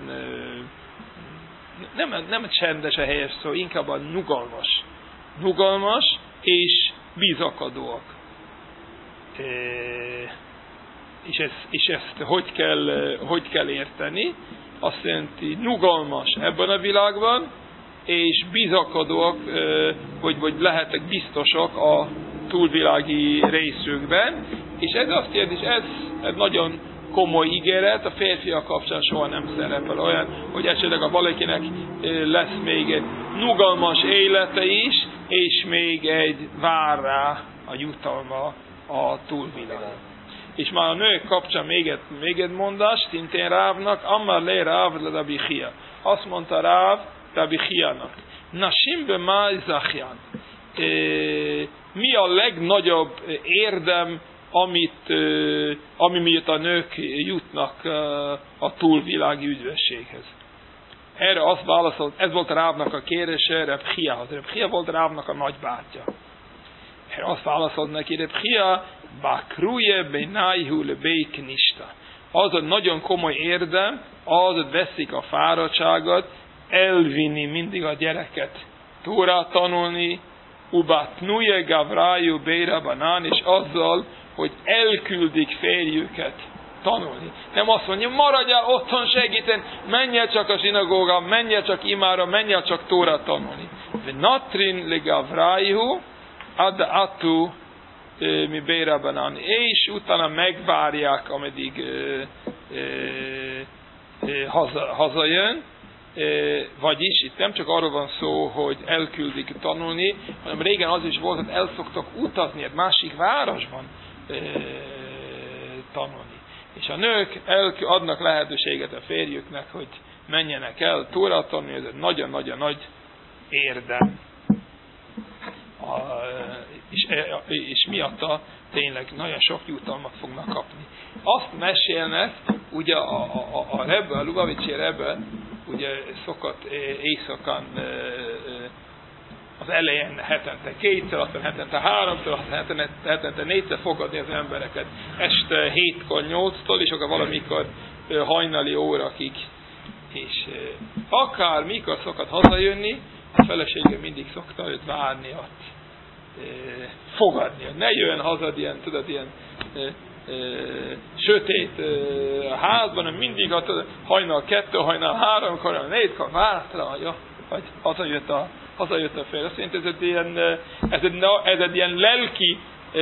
nem, nem csendes a helyes szó, inkább a nyugalmas. Nyugalmas és bízakadóak. E, és, ezt, és ezt hogy kell, hogy kell érteni? Azt jelenti nyugalmas ebben a világban, és bízakadóak, vagy, vagy lehetek biztosak a túlvilági részükben, és ez azt jelenti, és ez, ez nagyon komoly ígéret, a férfiak kapcsán soha nem szerepel olyan, hogy esetleg a valakinek lesz még egy nyugalmas élete is, és még egy vár rá a jutalma a túlvilág. És már a nők kapcsán még egy, még egy mondás, szintén Rávnak, Ammar le Ráv le Rabbi Chia. Azt mondta Ráv Rabbi Chiának, Nasim be máj zachján. Mi a legnagyobb érdem, amit, ami miatt a nők jutnak a túlvilági üdvösséghez? Erre azt válaszolt, ez volt Rávnak a kérése Reb Chiához. Reb Chia volt Rávnak a nagybátyja. Erre azt válaszolt neki Reb Chia, Bakruje benájhu le béknista. Az a nagyon komoly érdem, az, hogy veszik a fáradtságot, elvinni mindig a gyereket Tórát tanulni, ubatnuje gavrájú béra banán, és azzal, hogy elküldik férjüket tanulni. Nem azt mondja, maradjál otthon segíteni, menj el csak a zsinagóga, menj el csak imára, menj el csak Tórát tanulni. Natrin le gavrájú, ad atu mi béra banán. És utána megvárják, ameddig e, e, e, haza, hazajön. E, vagyis itt nem csak arról van szó, hogy elküldik tanulni, hanem régen az is volt, hogy el szoktak utazni egy másik városban e, tanulni. És a nők el, adnak lehetőséget a férjüknek, hogy menjenek el Tórát tanulni, ez egy nagyon-nagyon nagy érdem. A és, és miatta tényleg nagyon sok jutalmat fognak kapni. Azt mesélnek, ugye a, a, a Rebbe, a Lubavitchi Rebbe, ugye szokott éjszakán az elején hetente kétszer, aztán hetente háromszor, aztán hetente, hetente négyszer fogadni az embereket. Este hétkor, nyolctól, és akkor valamikor hajnali órakig. És akár mikor szokott hazajönni, a felesége mindig szokta őt várni ott, fogadni. Ne jöjjön haza ilyen, tudod, ilyen e, e, sötét e, házban, hanem mindig a hajnal kettő, hajnal háromkor, hajnal négykor várta, ja, hogy hazajött a hazajött a fél. Azt mondja, ez egy ilyen, ez egy, ez egy ilyen lelki e,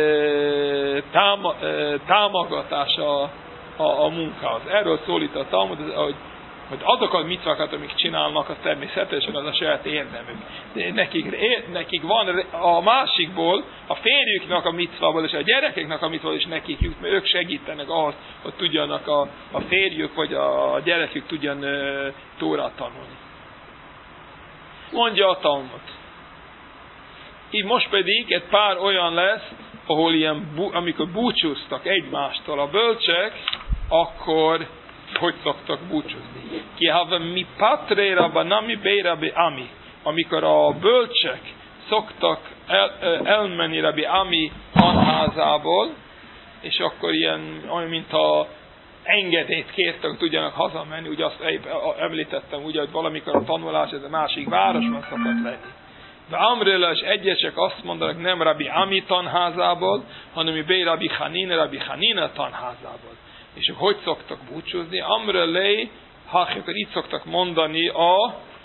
táma, e, támogatás a, a, a munkához. Erről szólít a Talmud, hogy, hogy azok a micvákat, amik csinálnak, az természetesen az a saját érdemük. Nekik, nekik van a másikból, a férjüknek a micvából, és a gyerekeknek a micvából is nekik jut, mert ők segítenek ahhoz, hogy tudjanak a, a férjük, vagy a gyerekük tudjan e, Tórát tanulni. Mondja a Talmud. Így most pedig egy pár olyan lesz, ahol ilyen, amikor búcsúztak egymástól a bölcsek, akkor hogy szoktak búcsúzni? Ki have mi patre rabbanami bei Rabbi Ami. Amikor a bölcsek szoktak el, elmenni Rabbi Ami tanházából, és akkor ilyen, olyan, mint a engedélyt kértek, hogy tudjanak hazamenni, ugye azt említettem, ugye, hogy valamikor a tanulás ez a másik városban szokott lenni. De Amréla és egyesek azt mondanak, nem Rabbi Ami tanházából, hanem Bei Rabbi Hanina, Rabbi Hanina tanházából. És hogy szoktak búcsúzni? Amrélé, ha akkor így szoktak mondani a,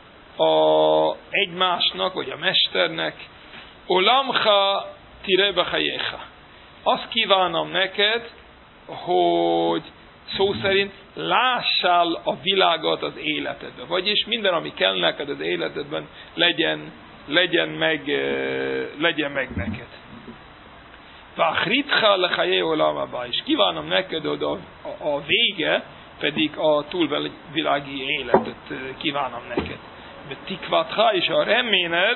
a egymásnak, vagy a mesternek, Olamcha tirebe hayecha. Azt kívánom neked, hogy szó szerint lássál a világot az életedben. Vagyis minden, ami kell neked az életedben, legyen, legyen, meg, legyen meg neked. Vachritcha lechaye olam haba. És kívánom neked, hogy a, a vége pedig a túlvilági életet kívánom neked. Tikvatcha, és a reményed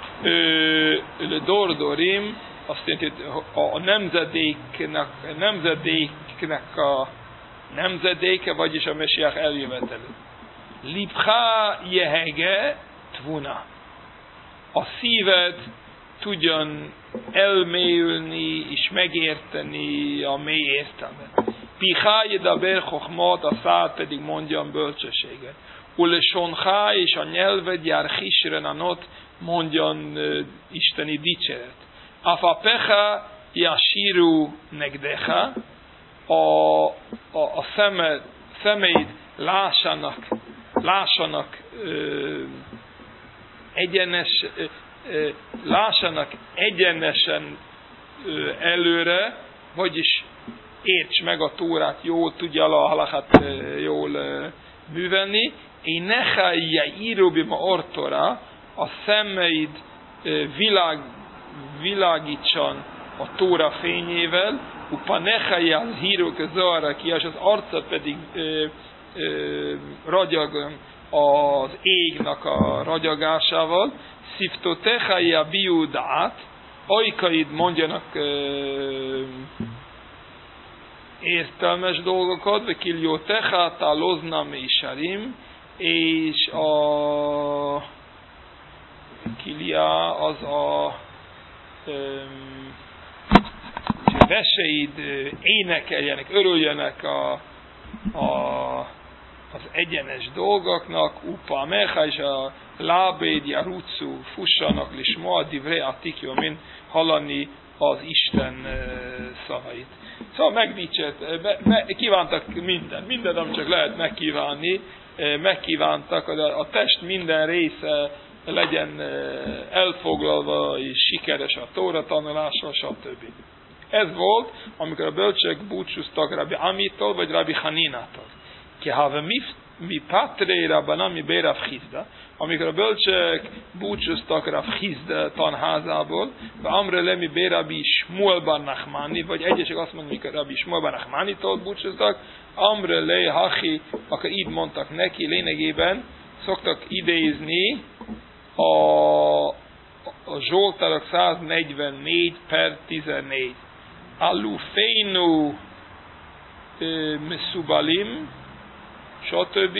le dordorim, azt jelenti, hogy a nemzedéknek, nemzedéknek a nemzedéke, vagyis a Mesiach eljövetelő. Libcha jehege tvuna. A szíved tudjon elmélyülni és megérteni a mély értelmet. Picha jedaber chokhmat, a szád pedig mondjon bölcsességet. Ulesoncha, és a nyelved jár hisrenanot, mondjon uh, isteni dicséret. Afapecha yashiru negdecha, a, a, a szeme, szemeid lássanak, lássanak ö, egyenes, ö, ö, lássanak egyenesen ö, előre, vagyis érts meg a Tórát jól, tudja a halachát ö, jól ö, művelni, én nechaja íróbima ortora, a szemeid ö, világ, világítson a Tóra fényével, upanechaja hírok zohara ki, és az arcot pedig ö, ö, ragyog az égnak a ragyogásával, sziftotechaja biudát, ajkaid mondjanak ö, értelmes dolgokat, vagy kiljótecha taloznam isarim, és a kilia az a öm, veseid énekeljenek, örüljenek a, a, az egyenes dolgoknak, upa mecha, és a lábéd jarucu fussanak, és ma divré atikjo, mint hallani az Isten szavait. Szóval megdicsért, me, kívántak minden, minden, amit csak lehet megkívánni, megkívántak, a, a test minden része legyen elfoglalva és sikeres a Tóra tanulással, stb. Ez volt, amikor a bölcsek búcsúztak Rabbi Amitól, vagy Rabbi Haninától. Ki have mi patre rabbanami bei Rav Chizda, amikor a bölcsek búcsúztak Rav Chizda tanházából, vagy amre lemi bei Rabbi Shmuel bar Nachmani, vagy egyesek azt mondják, hogy Rabbi Shmuel bar Nachmanitól búcsúztak, amre le hachi, akkor így mondtak neki, lényegében szoktak idézni a a Zsoltárok száznegyvennégy per tizennégy. Alufeinu Mesubalim, stb.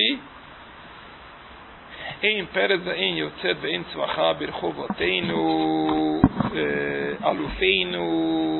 Én perezve, én jöccedve, én cvachá, birchovateinu, alufeinu,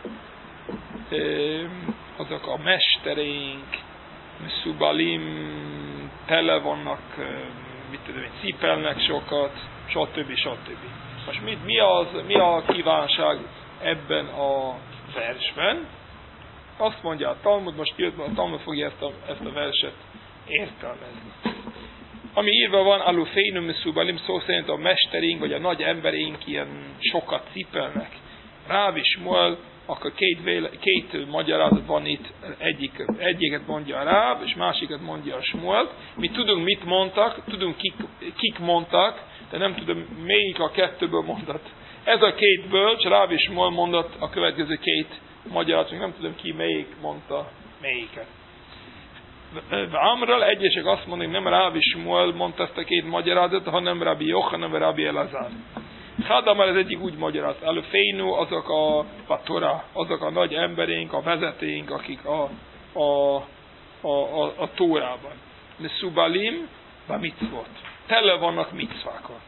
azok a mestereink, Mesubalim, tele vannak, mit tudom én, cipelnek sokat, stb. stb. Most mit, mi, az, mi a kívánság ebben a versben? Azt mondja a Talmud, most jött, a Talmud fogja ezt a, ezt a verset értelmezni. Ami írva van, alufeinu mesubalim, szó szerint a mestereink, vagy a nagy embereink ilyen sokat cipelnek. Ráv és Shmuel, akkor két, véle, két magyarázat van itt, egyik, egyiket mondja a Ráv, és másikat mondja a Shmuel. Mi tudunk, mit mondtak, tudunk, kik, kik mondtak, de nem tudom, melyik a kettőből mondott. Ez a két bölcs, Ráv és Shmuel mondott a következő két magyarázat, nem tudom ki melyik mondta melyiket. Amral egyesek azt mondják, nem Ráv és Shmuel mondta ezt a két magyarázatot, hanem Rabbi Yochanan vagy Rabbi Elazar. Hadamar az egyik úgy magyaráz, alufeinu, azok a, a Torah, azok a nagy emberénk, a vezetéink, akik a, a, a, a, a Tórában. Mesubalim, ba mitzvot. Tele vannak mitzvákkal.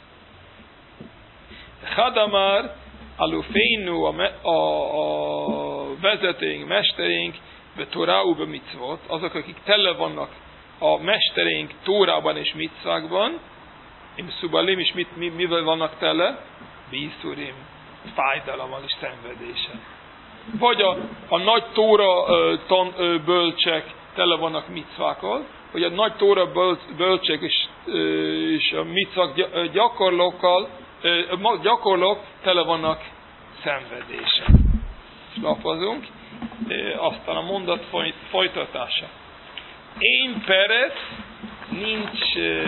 Hadamar, alufeinu, a, a, a vezetéink, mesterénk, be Torah, be mitzvot, azok, akik tele vannak a mesterénk Tórában és mitzvákban, Mesubalim is mit, mi, mivel vannak tele? Bíszurim, fájdalommal és szenvedéssel. Vagy a, a nagy Tóra tan, bölcsek tele vannak mitzvákkal, vagy a nagy Tóra bölcsek és, és a mitzvák gyakorlókkal, gyakorlók tele vannak szenvedéssel. És lapozunk, aztán a mondat folytatása. Én Perez nincs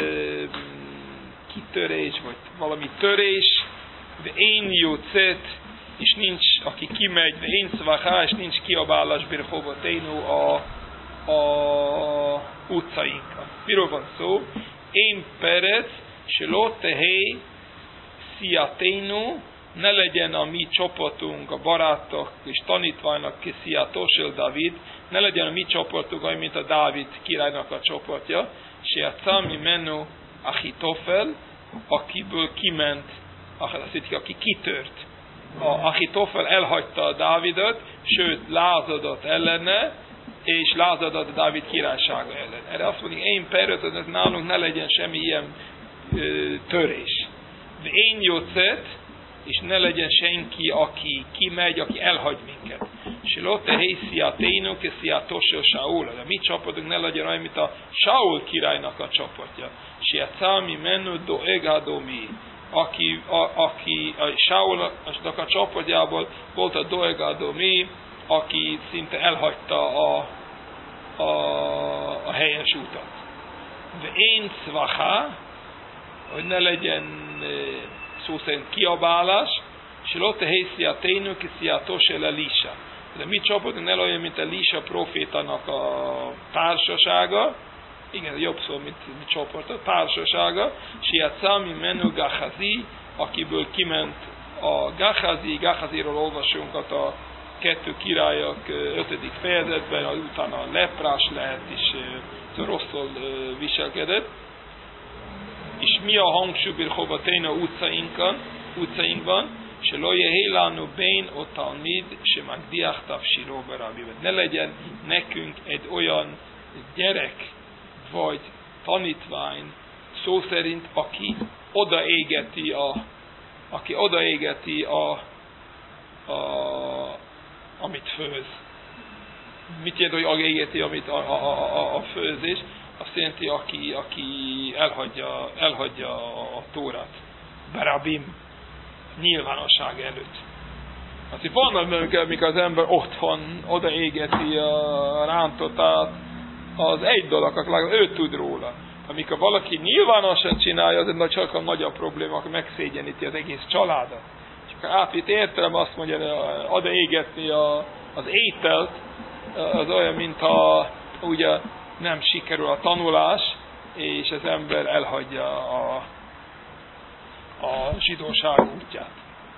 kitörés, vagy valami törés, de én jócet, és nincs, aki kimegy, de én szvachá, és nincs kiabálás birchovateinu a, a utcainkat. Miről van szó? Én Perez, se lo tehé sziateinu, ne legyen a mi csapatunk, a barátok és tanítványnak ki sziatosel Dávid, ne legyen a mi csapatunk, olyan, mint a Dávid királynak a csapatja, se a cámi menő Achitofel, akiből kiment, azt hiszem, aki kitört. A Achitofel elhagyta a Dávidot, sőt lázadott ellene, és lázadott a Dávid királysága ellen. Erre azt mondjuk, én Perez, ez nálunk ne legyen semmi ilyen ö, törés. De én Jócet, és ne legyen senki, aki kimegy, aki elhagy minket. És lotte hé sziaténu, ke sziatosel Saul. De mi csapatunk ne legyen olyan, mint a Saul királynak a csapatja. És a cámi menő do egadomi, aki a, aki a Saulnak a csapatjából volt a doegadomi, aki szinte elhagyta a, a, a helyes utat. De én szvachá, hogy ne legyen szó szerint kiabálás, és lotte hé sziaténu, ke sziatosel Elisha. De mi csapatunk ne olyan, mint Elisha profétának a társasága, igen, jobb szó, mint mi csoport, a társasága, és a cámi menő Gachazi, akiből kiment a Gachazi, Gachaziról olvasunk a kettő királyok ötödik fejezetben, utána a leprás lehet, és rosszul viselkedett. És mi a hangsúly birchovateinu utcainkban, utcainkban, se lo jehé lanu bein o talmid, se magdiach tafsiro berabivet. Ne legyen nekünk egy olyan gyerek, vagy tanítvány, szó szerint, aki odaégeti a, aki odaégeti a, a, amit főz. Mit jelent, hogy odaégeti, amit a, a, a, a főzés? Azt jelenti, aki, aki elhagyja, elhagyja a Tórát. Berabim, nyilvánosság előtt. Azért vannak, amikor az ember otthon odaégeti a rántottát, az egy dolog, akkor ő tud róla. Amikor valaki nyilvánosan csinálja, az egy nagy, sokkal nagyobb probléma, akkor megszégyeníti az egész családot. És akkor átvitt értelem azt mondja, odaégetni a, az ételt, az olyan, mintha ugye nem sikerül a tanulás, és az ember elhagyja a, a zsidóság útját.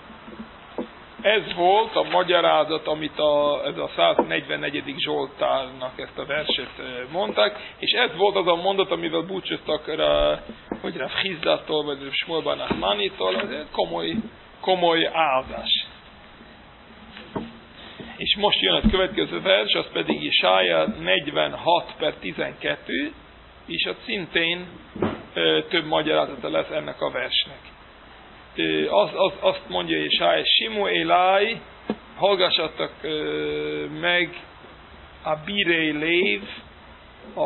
Ez volt a magyarázat, amit a, ez a száznegyvennegyedik Zsoltárnak ezt a verset mondták, és ez volt az a mondat, amivel búcsúztak rá, hogy rá Chizdától, vagy Smolban Nachmanitól, ez egy komoly, komoly áldás. És most jön a következő vers, az pedig Jesája negyvenhat per tizenkettő, és ott szintén ö, több magyarázata lesz ennek a versnek. Ö, az, az, azt mondja Jesája, Simu Elai, hallgassatok ö, meg a Birei Lév, a,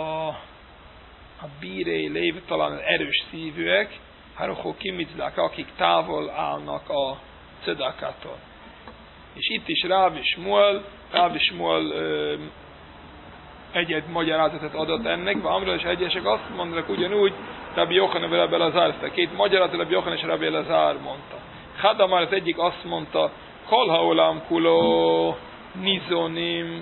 a Birei Lév talán erős szívűek, Harochó Kimizdák, akik távol állnak a Cedakától. És itt is Rábi Smuel, Rábi Smuel egy-egy magyarázatot adott ennek, vagy amről is egyesek azt mondanak ugyanúgy, Rabbi Yochanan vagy Rabbi Elazar, ezt a két magyarázat, Rabbi Yochanan és Rabbi Elazar mondta. Hadamar az egyik azt mondta, Kol haolam kulo nizonim,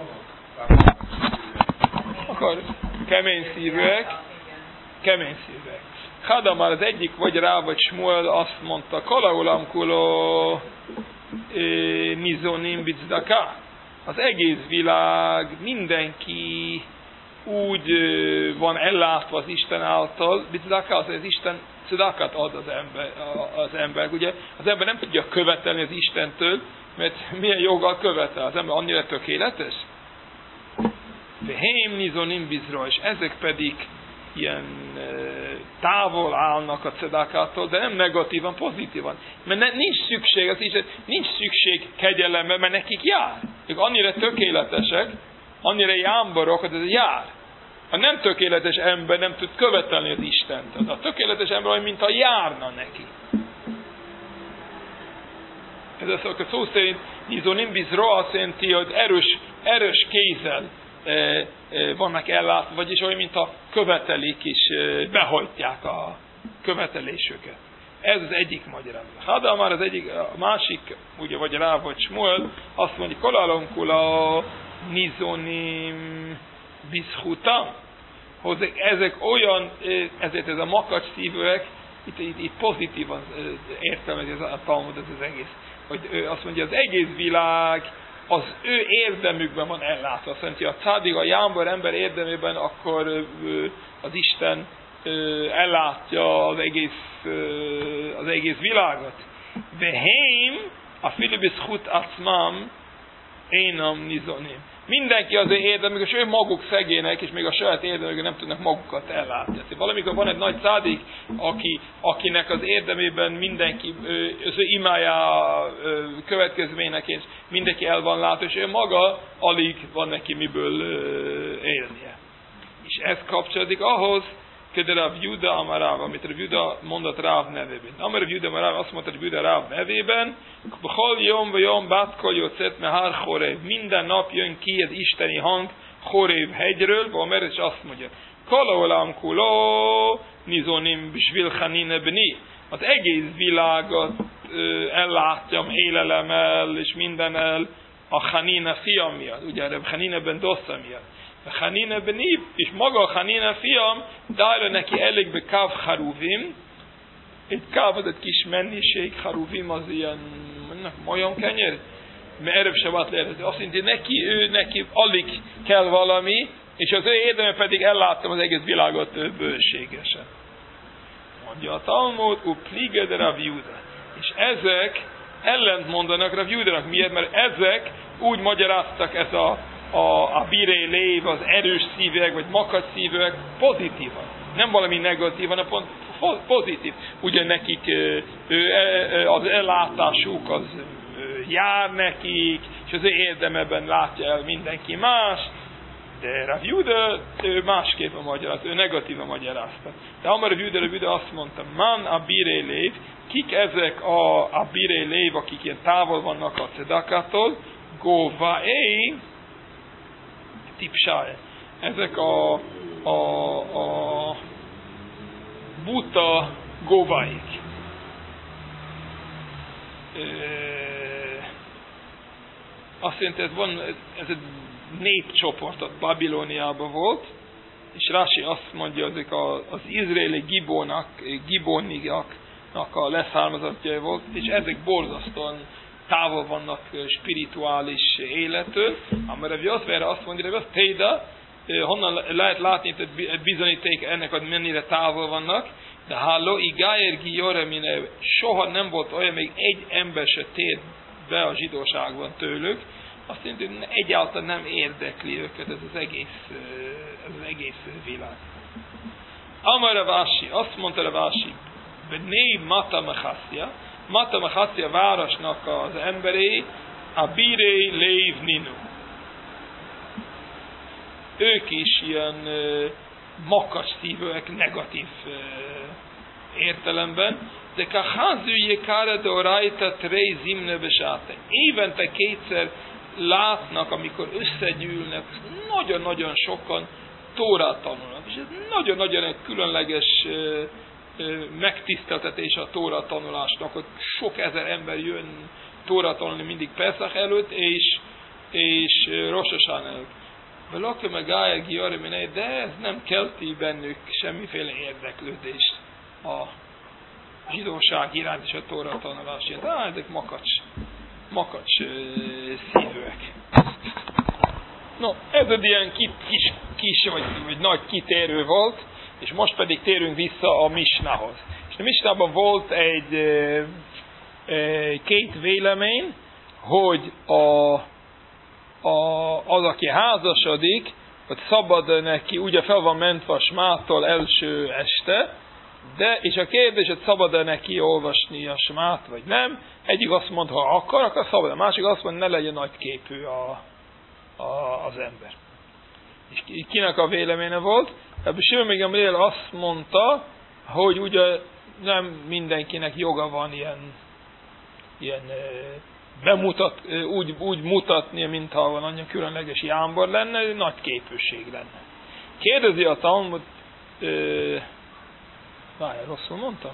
akkor kemény szívűek, kemény szívűek. Hadamar az egyik, vagy Rá, vagy Smuel azt mondta, Kol haolam kulo nizonim bizdaka. Az egész világ, mindenki úgy van ellátva az Isten által, bizdaka, az, az Isten cedakat ad az ember, az ember. Ugye az ember nem tudja követelni az Istentől, mert milyen joggal követel? Az ember annyira tökéletes? Vehém nizonim bizra, és ezek pedig ilyen távol állnak a cedakától, de nem negatívan, pozitívan. Mert ne, nincs szükség, az is, nincs szükség kegyelembe, mert nekik jár. Ők annyira tökéletesek, annyira jámborok, hogy ez jár. A nem tökéletes ember nem tud követelni az Istent. A tökéletes ember olyan, mintha járna neki. Ez az, a szó szerint nizonim bizra azt jelenti, hogy erős, erős kézzel vannak ellátva, vagyis olyan, mintha követelik és behajtják a követelésüket. Ez az egyik magyarázat. Hada már az egyik, a másik, ugye vagy Rá vagy Smuel, azt mondja, kolalonkula nizonim bizhutam, hogy ezek olyan, ezért ez a makacs szívűek, itt, itt, itt pozitívan értelmezi a Talmud, ez az egész. Hogy azt mondja, az egész világ az ő érdemükben van ellátva. Azt mondja, a cádik, a jámbor ember érdemében, akkor az Isten ellátja az egész, az egész világot. Vehém, a Filibis Hut Acmam, Énam Nizonim. Mindenki az ő érdemük, és ő maguk szegények, és még a saját érdemükben nem tudnak magukat ellátni. Valamikor van egy nagy cádik, aki, akinek az érdemében mindenki, az ő imája következményeként mindenki el van látva, és ő maga alig van neki miből élnie. És ez kapcsolódik ahhoz, hogy Rav Juda Amarav, amit Rav Juda mondott Ráv nevében. Amar Rav Juda Amarav azt mondta Rav Juda Ráv nevében, B'chol yom v'yom batkol yotzet mehar Chorev. Minden nap jön ki az isteni hang Chorev hegyről, Vamer, és azt mondja, Kol haolam kulo nizonim b'shvil Chanine bni. Az egész világot ellátjam élelemmel és mindennel a Chanina fiam miatt. Ugye Reb Chanina ben Dossa miatt. Chanina beni, és maga Chanina fiam, dájra neki elég be káv haruvim. Egy káv az egy kis mennyiség, haruvim az ilyen majom kenyér, mert erőbb se volt lehető. Azt mondja, neki, ő, neki alig kell valami, és az ő érdeme pedig elláttam az egész világot bőségesen. Mondja a Talmud, uplige de Rav Juda. És ezek ellent mondanak Rav Judának. Miért? Mert ezek úgy magyaráztak ez a a, a Birei Lév, az erős szívek, vagy makacs szívek pozitívan. Nem valami negatív, hanem pont pozitív. Ugye nekik az ellátásuk az jár nekik, és az ő érdemeben látja el mindenki más, de Rav Juda, ő másképp a magyarázta, ő negatívan magyarázta. De amar Rav Juda, Rav Juda azt mondta, man a Birei Lév, kik ezek a, a Birei Lév, akik ilyen távol vannak a cedakától, govaei, tipsáj. Ezek a, a, a buta góvaik. E, azt jelenti, ez, van, ez egy népcsoport, Babilóniában volt, és Rási azt mondja, ezek a, az izraeli gibónak, gibóniak, a leszármazottjai volt, és ezek borzasztóan távol vannak spirituális élettől, ám Rav Yosef erre azt mondja, hogy az Téda, honnan lehet látni egy bizonyíték ennek, hogy mennyire távol vannak, de halló, igájer giore mine, soha nem volt olyan, még egy ember se tér be a zsidóságban tőlük, azt jelenti, hogy egyáltalán nem érdekli őket ez az egész, ez az egész világ. Amar Rav Ashi, azt mondta Rav Ashi, Bnei Mata Mechassia, Mata Mechassia városnak az emberei, a Birei Leiv Ninu. Ők is ilyen uh, makacs szívűek, negatív uh, értelemben, de kaházű jekára dorájta trei zimne besáte. Évente kétszer látnak, amikor összegyűlnek, nagyon-nagyon sokan Tórát tanulnak. És ez nagyon-nagyon egy különleges uh, uh, megtiszteltetés a Tóra tanulásnak, hogy sok ezer ember jön Tóra tanulni mindig Peszach előtt, és, és uh, Rosh Hashanah előtt. Velakő meg Gájer Giariminé, de ez nem kelti bennük semmiféle érdeklődést a zsidóság iránt és a Tóra tanulás iránt. De ezek makacs, makacs uh, szívűek. No, ez egy ilyen kis, kis, kis vagy, vagy nagy kitérő volt, és most pedig térünk vissza a Misnához. És a Misnában volt egy uh, uh, két vélemény, hogy a A, az, aki házasodik, hogy szabad neki, ugye fel van mentve a smától első este, de, és a kérdés, hogy szabad neki olvasni a smát, vagy nem. Egyik azt mondta, ha akar, akkor szabad. A másik azt mondja, ne legyen nagy képű a, a, az ember. És kinek a véleménye volt? Ebből Simon Gamliel azt mondta, hogy ugye nem mindenkinek joga van ilyen, ilyen bemutat, úgy, úgy mutatni, mintha van annyi különleges jámbor lenne, nagy képűség lenne. Kérdezi a Talmud, várjál, rosszul mondtam?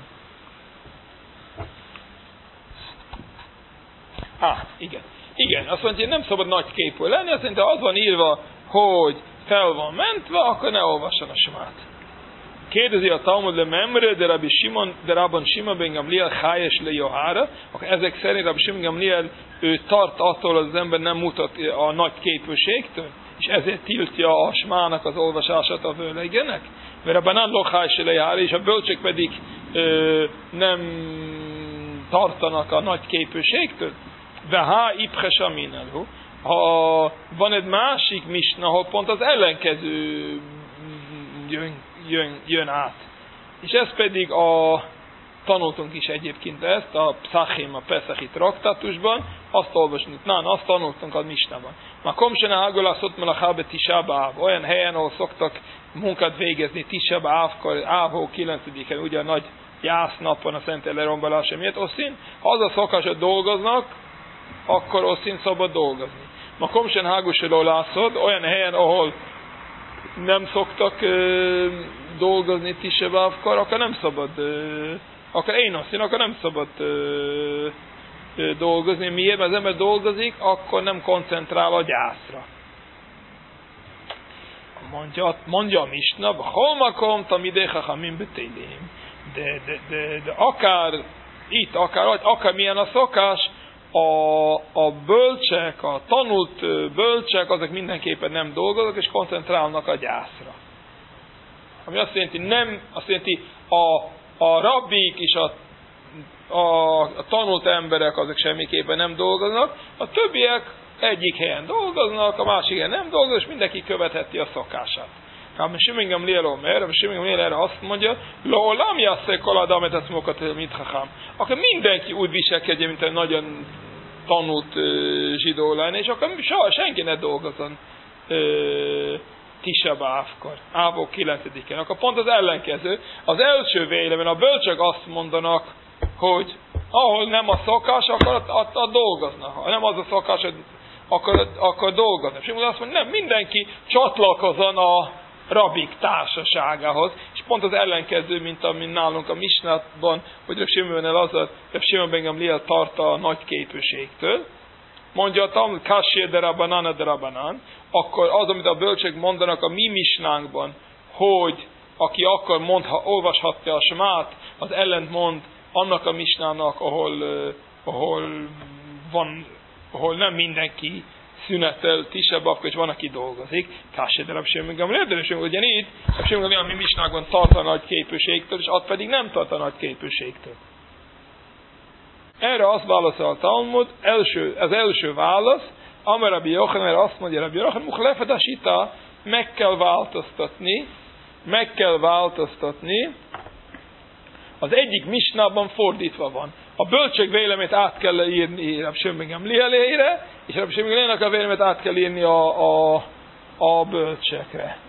Á, ah, igen. Igen, azt mondja, hogy nem szabad nagy képű lenni, azt mondja, az van írva, hogy fel van mentve, akkor ne olvasson a smát. Kérdezi a Talmud le memre, de Rabbi Shimon, de Rabban Shimon ben Gamliel hájes le Johára, akkor ezek szerint Rabbi Shimon ben Gamliel ő tart attól, az ember nem mutat a nagy képűségtől, és ezért tiltja a smának az olvasását a vőlegenek. Mert a banán hájes le Johára, és a bölcsek pedig ö, nem tartanak a nagy képűségtől. De ha ipchesa minelhu, ha van egy másik misna, ahol pont az ellenkező jön Jön, jön át. És ez pedig a tanultunk is egyébként ezt a Psachim, a Peszachi traktátusban, azt olvasni, nán, azt tanultunk a Misnában. Ma komsene hágolászot melachábe Tisá B'Áv, olyan helyen, ahol szoktak munkát végezni Tisá B'Ávkor, Ávó kilencediken, ugye a nagy jásznapon a Szent lerombolása miatt, oszin, ha az a szokás, hogy dolgoznak, akkor oszin szabad dolgozni. Ma komsene hágolászot, olyan helyen, ahol nem szoktak ö, dolgozni Tisá B'Ávkor, akkor nem szabad, ö, akkor én azt én, akkor nem szabad ö, ö, dolgozni. Miért? Mert az ember dolgozik, akkor nem koncentrál a gyászra. Mondja, mondja a Misna, holmakom tamidei chachamim betélim. De, de, de, de akár itt, akár, akár milyen a szokás, A, a bölcsek, a tanult bölcsek, azok mindenképpen nem dolgoznak, és koncentrálnak a gyászra. Ami azt jelenti, nem, azt jelenti, a, a rabbik és a, a, a tanult emberek, azok semmiképpen nem dolgoznak, a többiek egyik helyen dolgoznak, a másik helyen nem dolgoznak, és mindenki követheti a szokását. Rabbi Shimon Gamliel omer, Rabbi Shimon Gamliel erre azt mondja, L'olam yasseh kol adam et atzmo mit chacham. Akkor mindenki úgy viselkedje, mint egy nagyon tanult uh, zsidó lenne, és akkor soha senki ne dolgozzon uh, Tisá B'Ávkor, Ávó kilencediken. Akkor pont az ellenkező. Az első vélemény, a bölcsök azt mondanak, hogy ahol nem a szokás, akkor ott, ott, ott dolgoznak. Ha nem az a szokás, akkor, akkor dolgoznak. És azt mondja, nem, mindenki csatlakozzon a rabik társaságához, és pont az ellenkező, mint ami nálunk a Misnában, hogy Rav Shimon az a Rav Shimon ben Gamliel tart a nagy képűségtől. Mondja a Talmud, kassér de rabbanán de rabbanán, akkor az, amit a bölcsek mondanak a mi misnánkban, hogy aki akkor mondha, olvashatja a smát, az ellentmond annak a misnának, ahol, ahol van, ahol nem mindenki szünetel tisebak, és van, aki dolgozik. Kássé, de Rabbi Shimon Gamliel, de ugyanígy, Rabbi Shimon Gamliel a mi misnákban tart a nagy képűségtől, és az pedig nem tart a nagy képűségtől. Erre azt válaszol a Talmud, első, az első válasz, amely Rabbi Yochanan, erre azt mondja Rabbi Yochanan, muchlefet a sita, meg kell változtatni, meg kell változtatni, az egyik misnában fordítva van. A bölcsek véleményt át kell írni Rabbi Shimon Gamlielére, és Rabbi Shimon Gamlielnek a véleményt át kell írni a, a, a bölcsekre.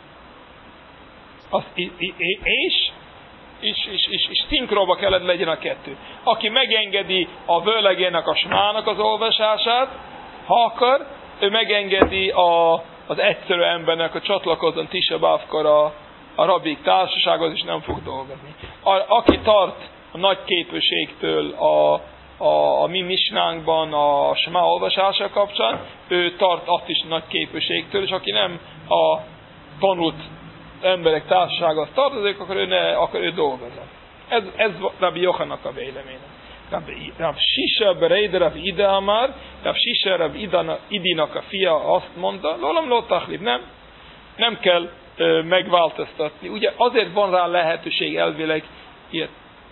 Az, és, és, és, és, és, és szinkróba kellett legyen a kettő. Aki megengedi a vőlegének, a smának az olvasását, ha akar, ő megengedi a, az egyszerű embernek, a csatlakozón Tisha B'Avkor a, a rabbik társasághoz, és nem fog dolgozni. A, aki tart a nagy képűségtől a, a, a mi misnánkban a smá olvasása kapcsán, ő tart azt is nagy képűségtől, és aki nem a tanult emberek társasághoz tartozik, akkor ő, ne, akkor ő dolgozza. Ez, ez Rabbi Yochanak a véleménye. Rav Shisha Bereide Rav Ida Amar, Rav Shisha Rav Idinak a fia azt mondta, Lolam lo tachlib, nem, nem kell ö, megváltoztatni. Ugye azért van rá lehetőség elvileg ilyet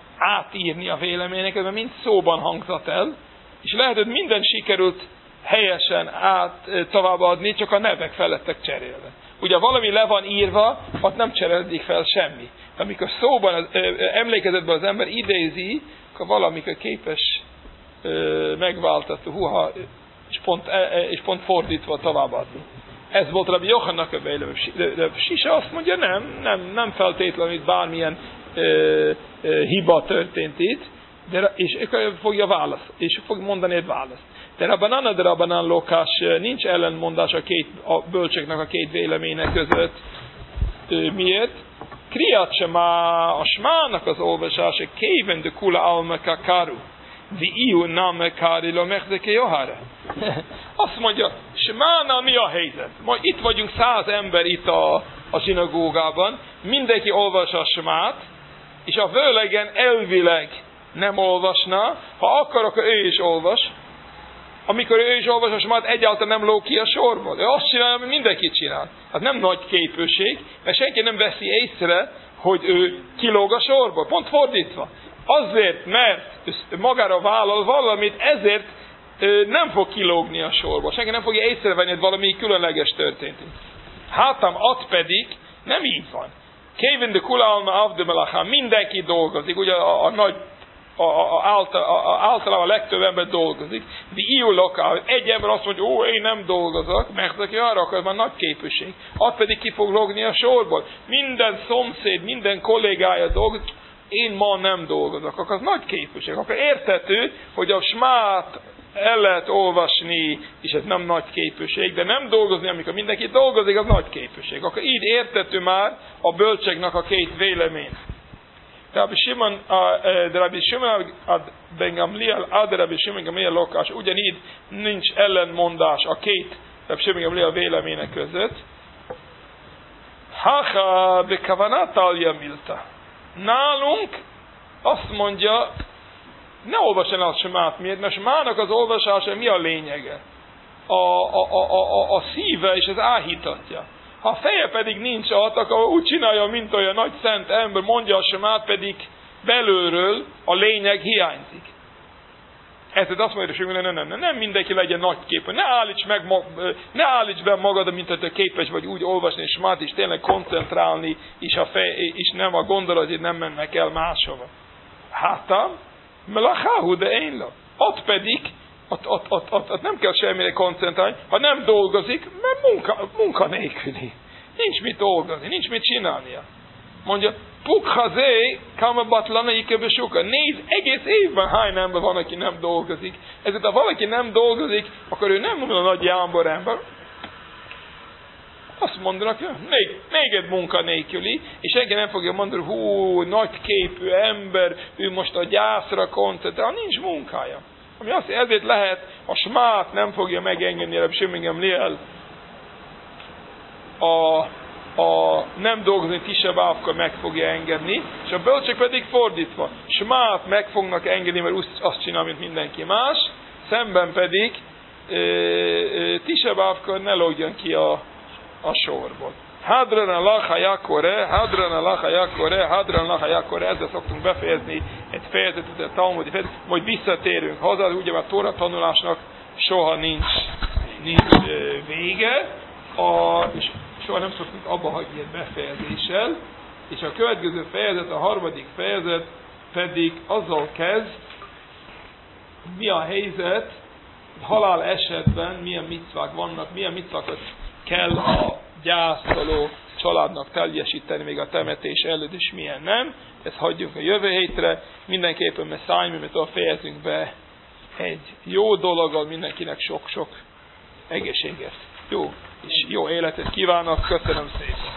átírni a véleményeket, mert mind szóban hangzott el, és lehet, hogy minden sikerült helyesen át továbbadni, csak a nevek felettek cserélve. Ugye valami le van írva, ott nem cserélődik fel semmi. De amikor szóban, az, ö, emlékezetben az ember idézi, akkor valamikor képes ö, megváltatni, huha, és pont, e, és pont fordítva továbbadni. Ez volt Rabbi Yochanak a vélemény. Sisa azt mondja, nem, nem, nem feltétlenül itt bármilyen ö, ö, hiba történt itt, de, és fogja válasz, és fog mondani egy választ. De Rabbanan, de Rabbanan lokás, nincs ellenmondás a, két, a bölcseknek a két vélemények között. Ö, miért? Kriat Shema, a smának az olvasása, kéven de kula almeka karu, vi iu name karilo mechzeke johare. Azt mondja, Shmánál mi a helyzet? Ma itt vagyunk száz ember itt a, a zsinagógában, mindenki olvassa a smát, és a vőlegen elvileg nem olvasna, ha akar, akkor ő is olvas. Amikor ő is olvas a smát, egyáltalán nem lóg ki a sorból. Ő azt csinálja, amit mindenki csinál. Az nem nagy képőség, mert senki nem veszi észre, hogy ő kilóg a sorból. Pont fordítva. Azért, mert magára vállal valamit, ezért nem fog kilógni a sorból. Senki nem fogja észrevenni, hogy valami különleges történt. Hátam ad pedig nem így van. Kévin de kulalma avdömelachá, mindenki dolgozik. Ugye a, a nagy A, a, által, a, általában a legtöbb ember dolgozik, de iu lokál, egy ember azt mondja, ó, én nem dolgozok, mert aki arra akar, már nagy képűség. Azt pedig ki fog logni a sorból. Minden szomszéd, minden kollégája dolgozik, én ma nem dolgozok, akkor az nagy képűség. Akkor érthető, hogy a smát el lehet olvasni, és ez nem nagy képűség, de nem dolgozni, amikor mindenki dolgozik, az nagy képűség. Akkor így érthető már a bölcseknek a két vélemény. Rabbi Shimon, de Rabbi Shimon ben Gamliel, ad Rabbi Shimon Gamliel lokás, ugyanígy nincs ellenmondás a két Rabbi Shimon Gamliel vélemények között. Hacha bekavanat alja milta. Nálunk azt mondja, ne olvasson el a smát, miért? Mert smának az olvasása mi a lényege? A, a, a, a, a szíve és az áhítatja. Ha a feje pedig nincs ott, akkor úgy csinálja, mint olyan nagy szent ember, mondja a semát, pedig belülről a lényeg hiányzik. Ezért azt mondja, hogy nem, nem, nem, nem mindenki legyen nagy képű. Ne állíts, meg, ne állíts be magad, mint hogy te képes vagy úgy olvasni és smát, és tényleg koncentrálni, és, a fej, és nem a gondolatot nem mennek el máshova. Hátam, melacháhu, de én la. Ott pedig, ott, ott, ott, ott, ott nem kell semmire koncentrálni, ha nem dolgozik, mert munka, munka nélküli. Nincs mit dolgozni, nincs mit csinálnia. Mondja, pukhazé, kamabatlana ikebesuka. Nézd, egész évben hány ember van, aki nem dolgozik. Ezért ha valaki nem dolgozik, akkor ő nem a nagy jámbor ember. Azt mondanak, még, még egy munka nélküli, és senki nem fogja mondani, hú, nagy képű ember, ő most a gyászra koncentrál, nincs munkája. Ami azt ezért lehet, a smát nem fogja megengedni, Rabbi Shimon Gamliel a a nem dolgozni Tise B'Avkor meg fogja engedni, és a bölcsek pedig fordítva. Smát meg fognak engedni, mert azt csinál, mint mindenki más, szemben pedig Tise B'Avkor ne lógjon ki a, a sorból. Hadran lacha jakore, hadran lacha jakore, hadran lacha jakore, ezzel szoktunk befejezni egy fejezetet, egy talmudi fejezetet, majd visszatérünk haza, ugye már Tóra tanulásnak soha nincs, nincs vége, a, és soha nem szoktunk abba hagyni egy befejezéssel, és a következő fejezet, a harmadik fejezet pedig azzal kezd, mi a helyzet, halál esetben milyen micvák vannak, milyen micvákat kell a gyászoló családnak teljesíteni még a temetés előtt, és milyen nem. Ezt hagyjuk a jövő hétre. Mindenképpen, mert szájműmetől fejezünk be egy jó dologgal, mindenkinek sok-sok egészséget, jó és jó életet kívánok. Köszönöm szépen!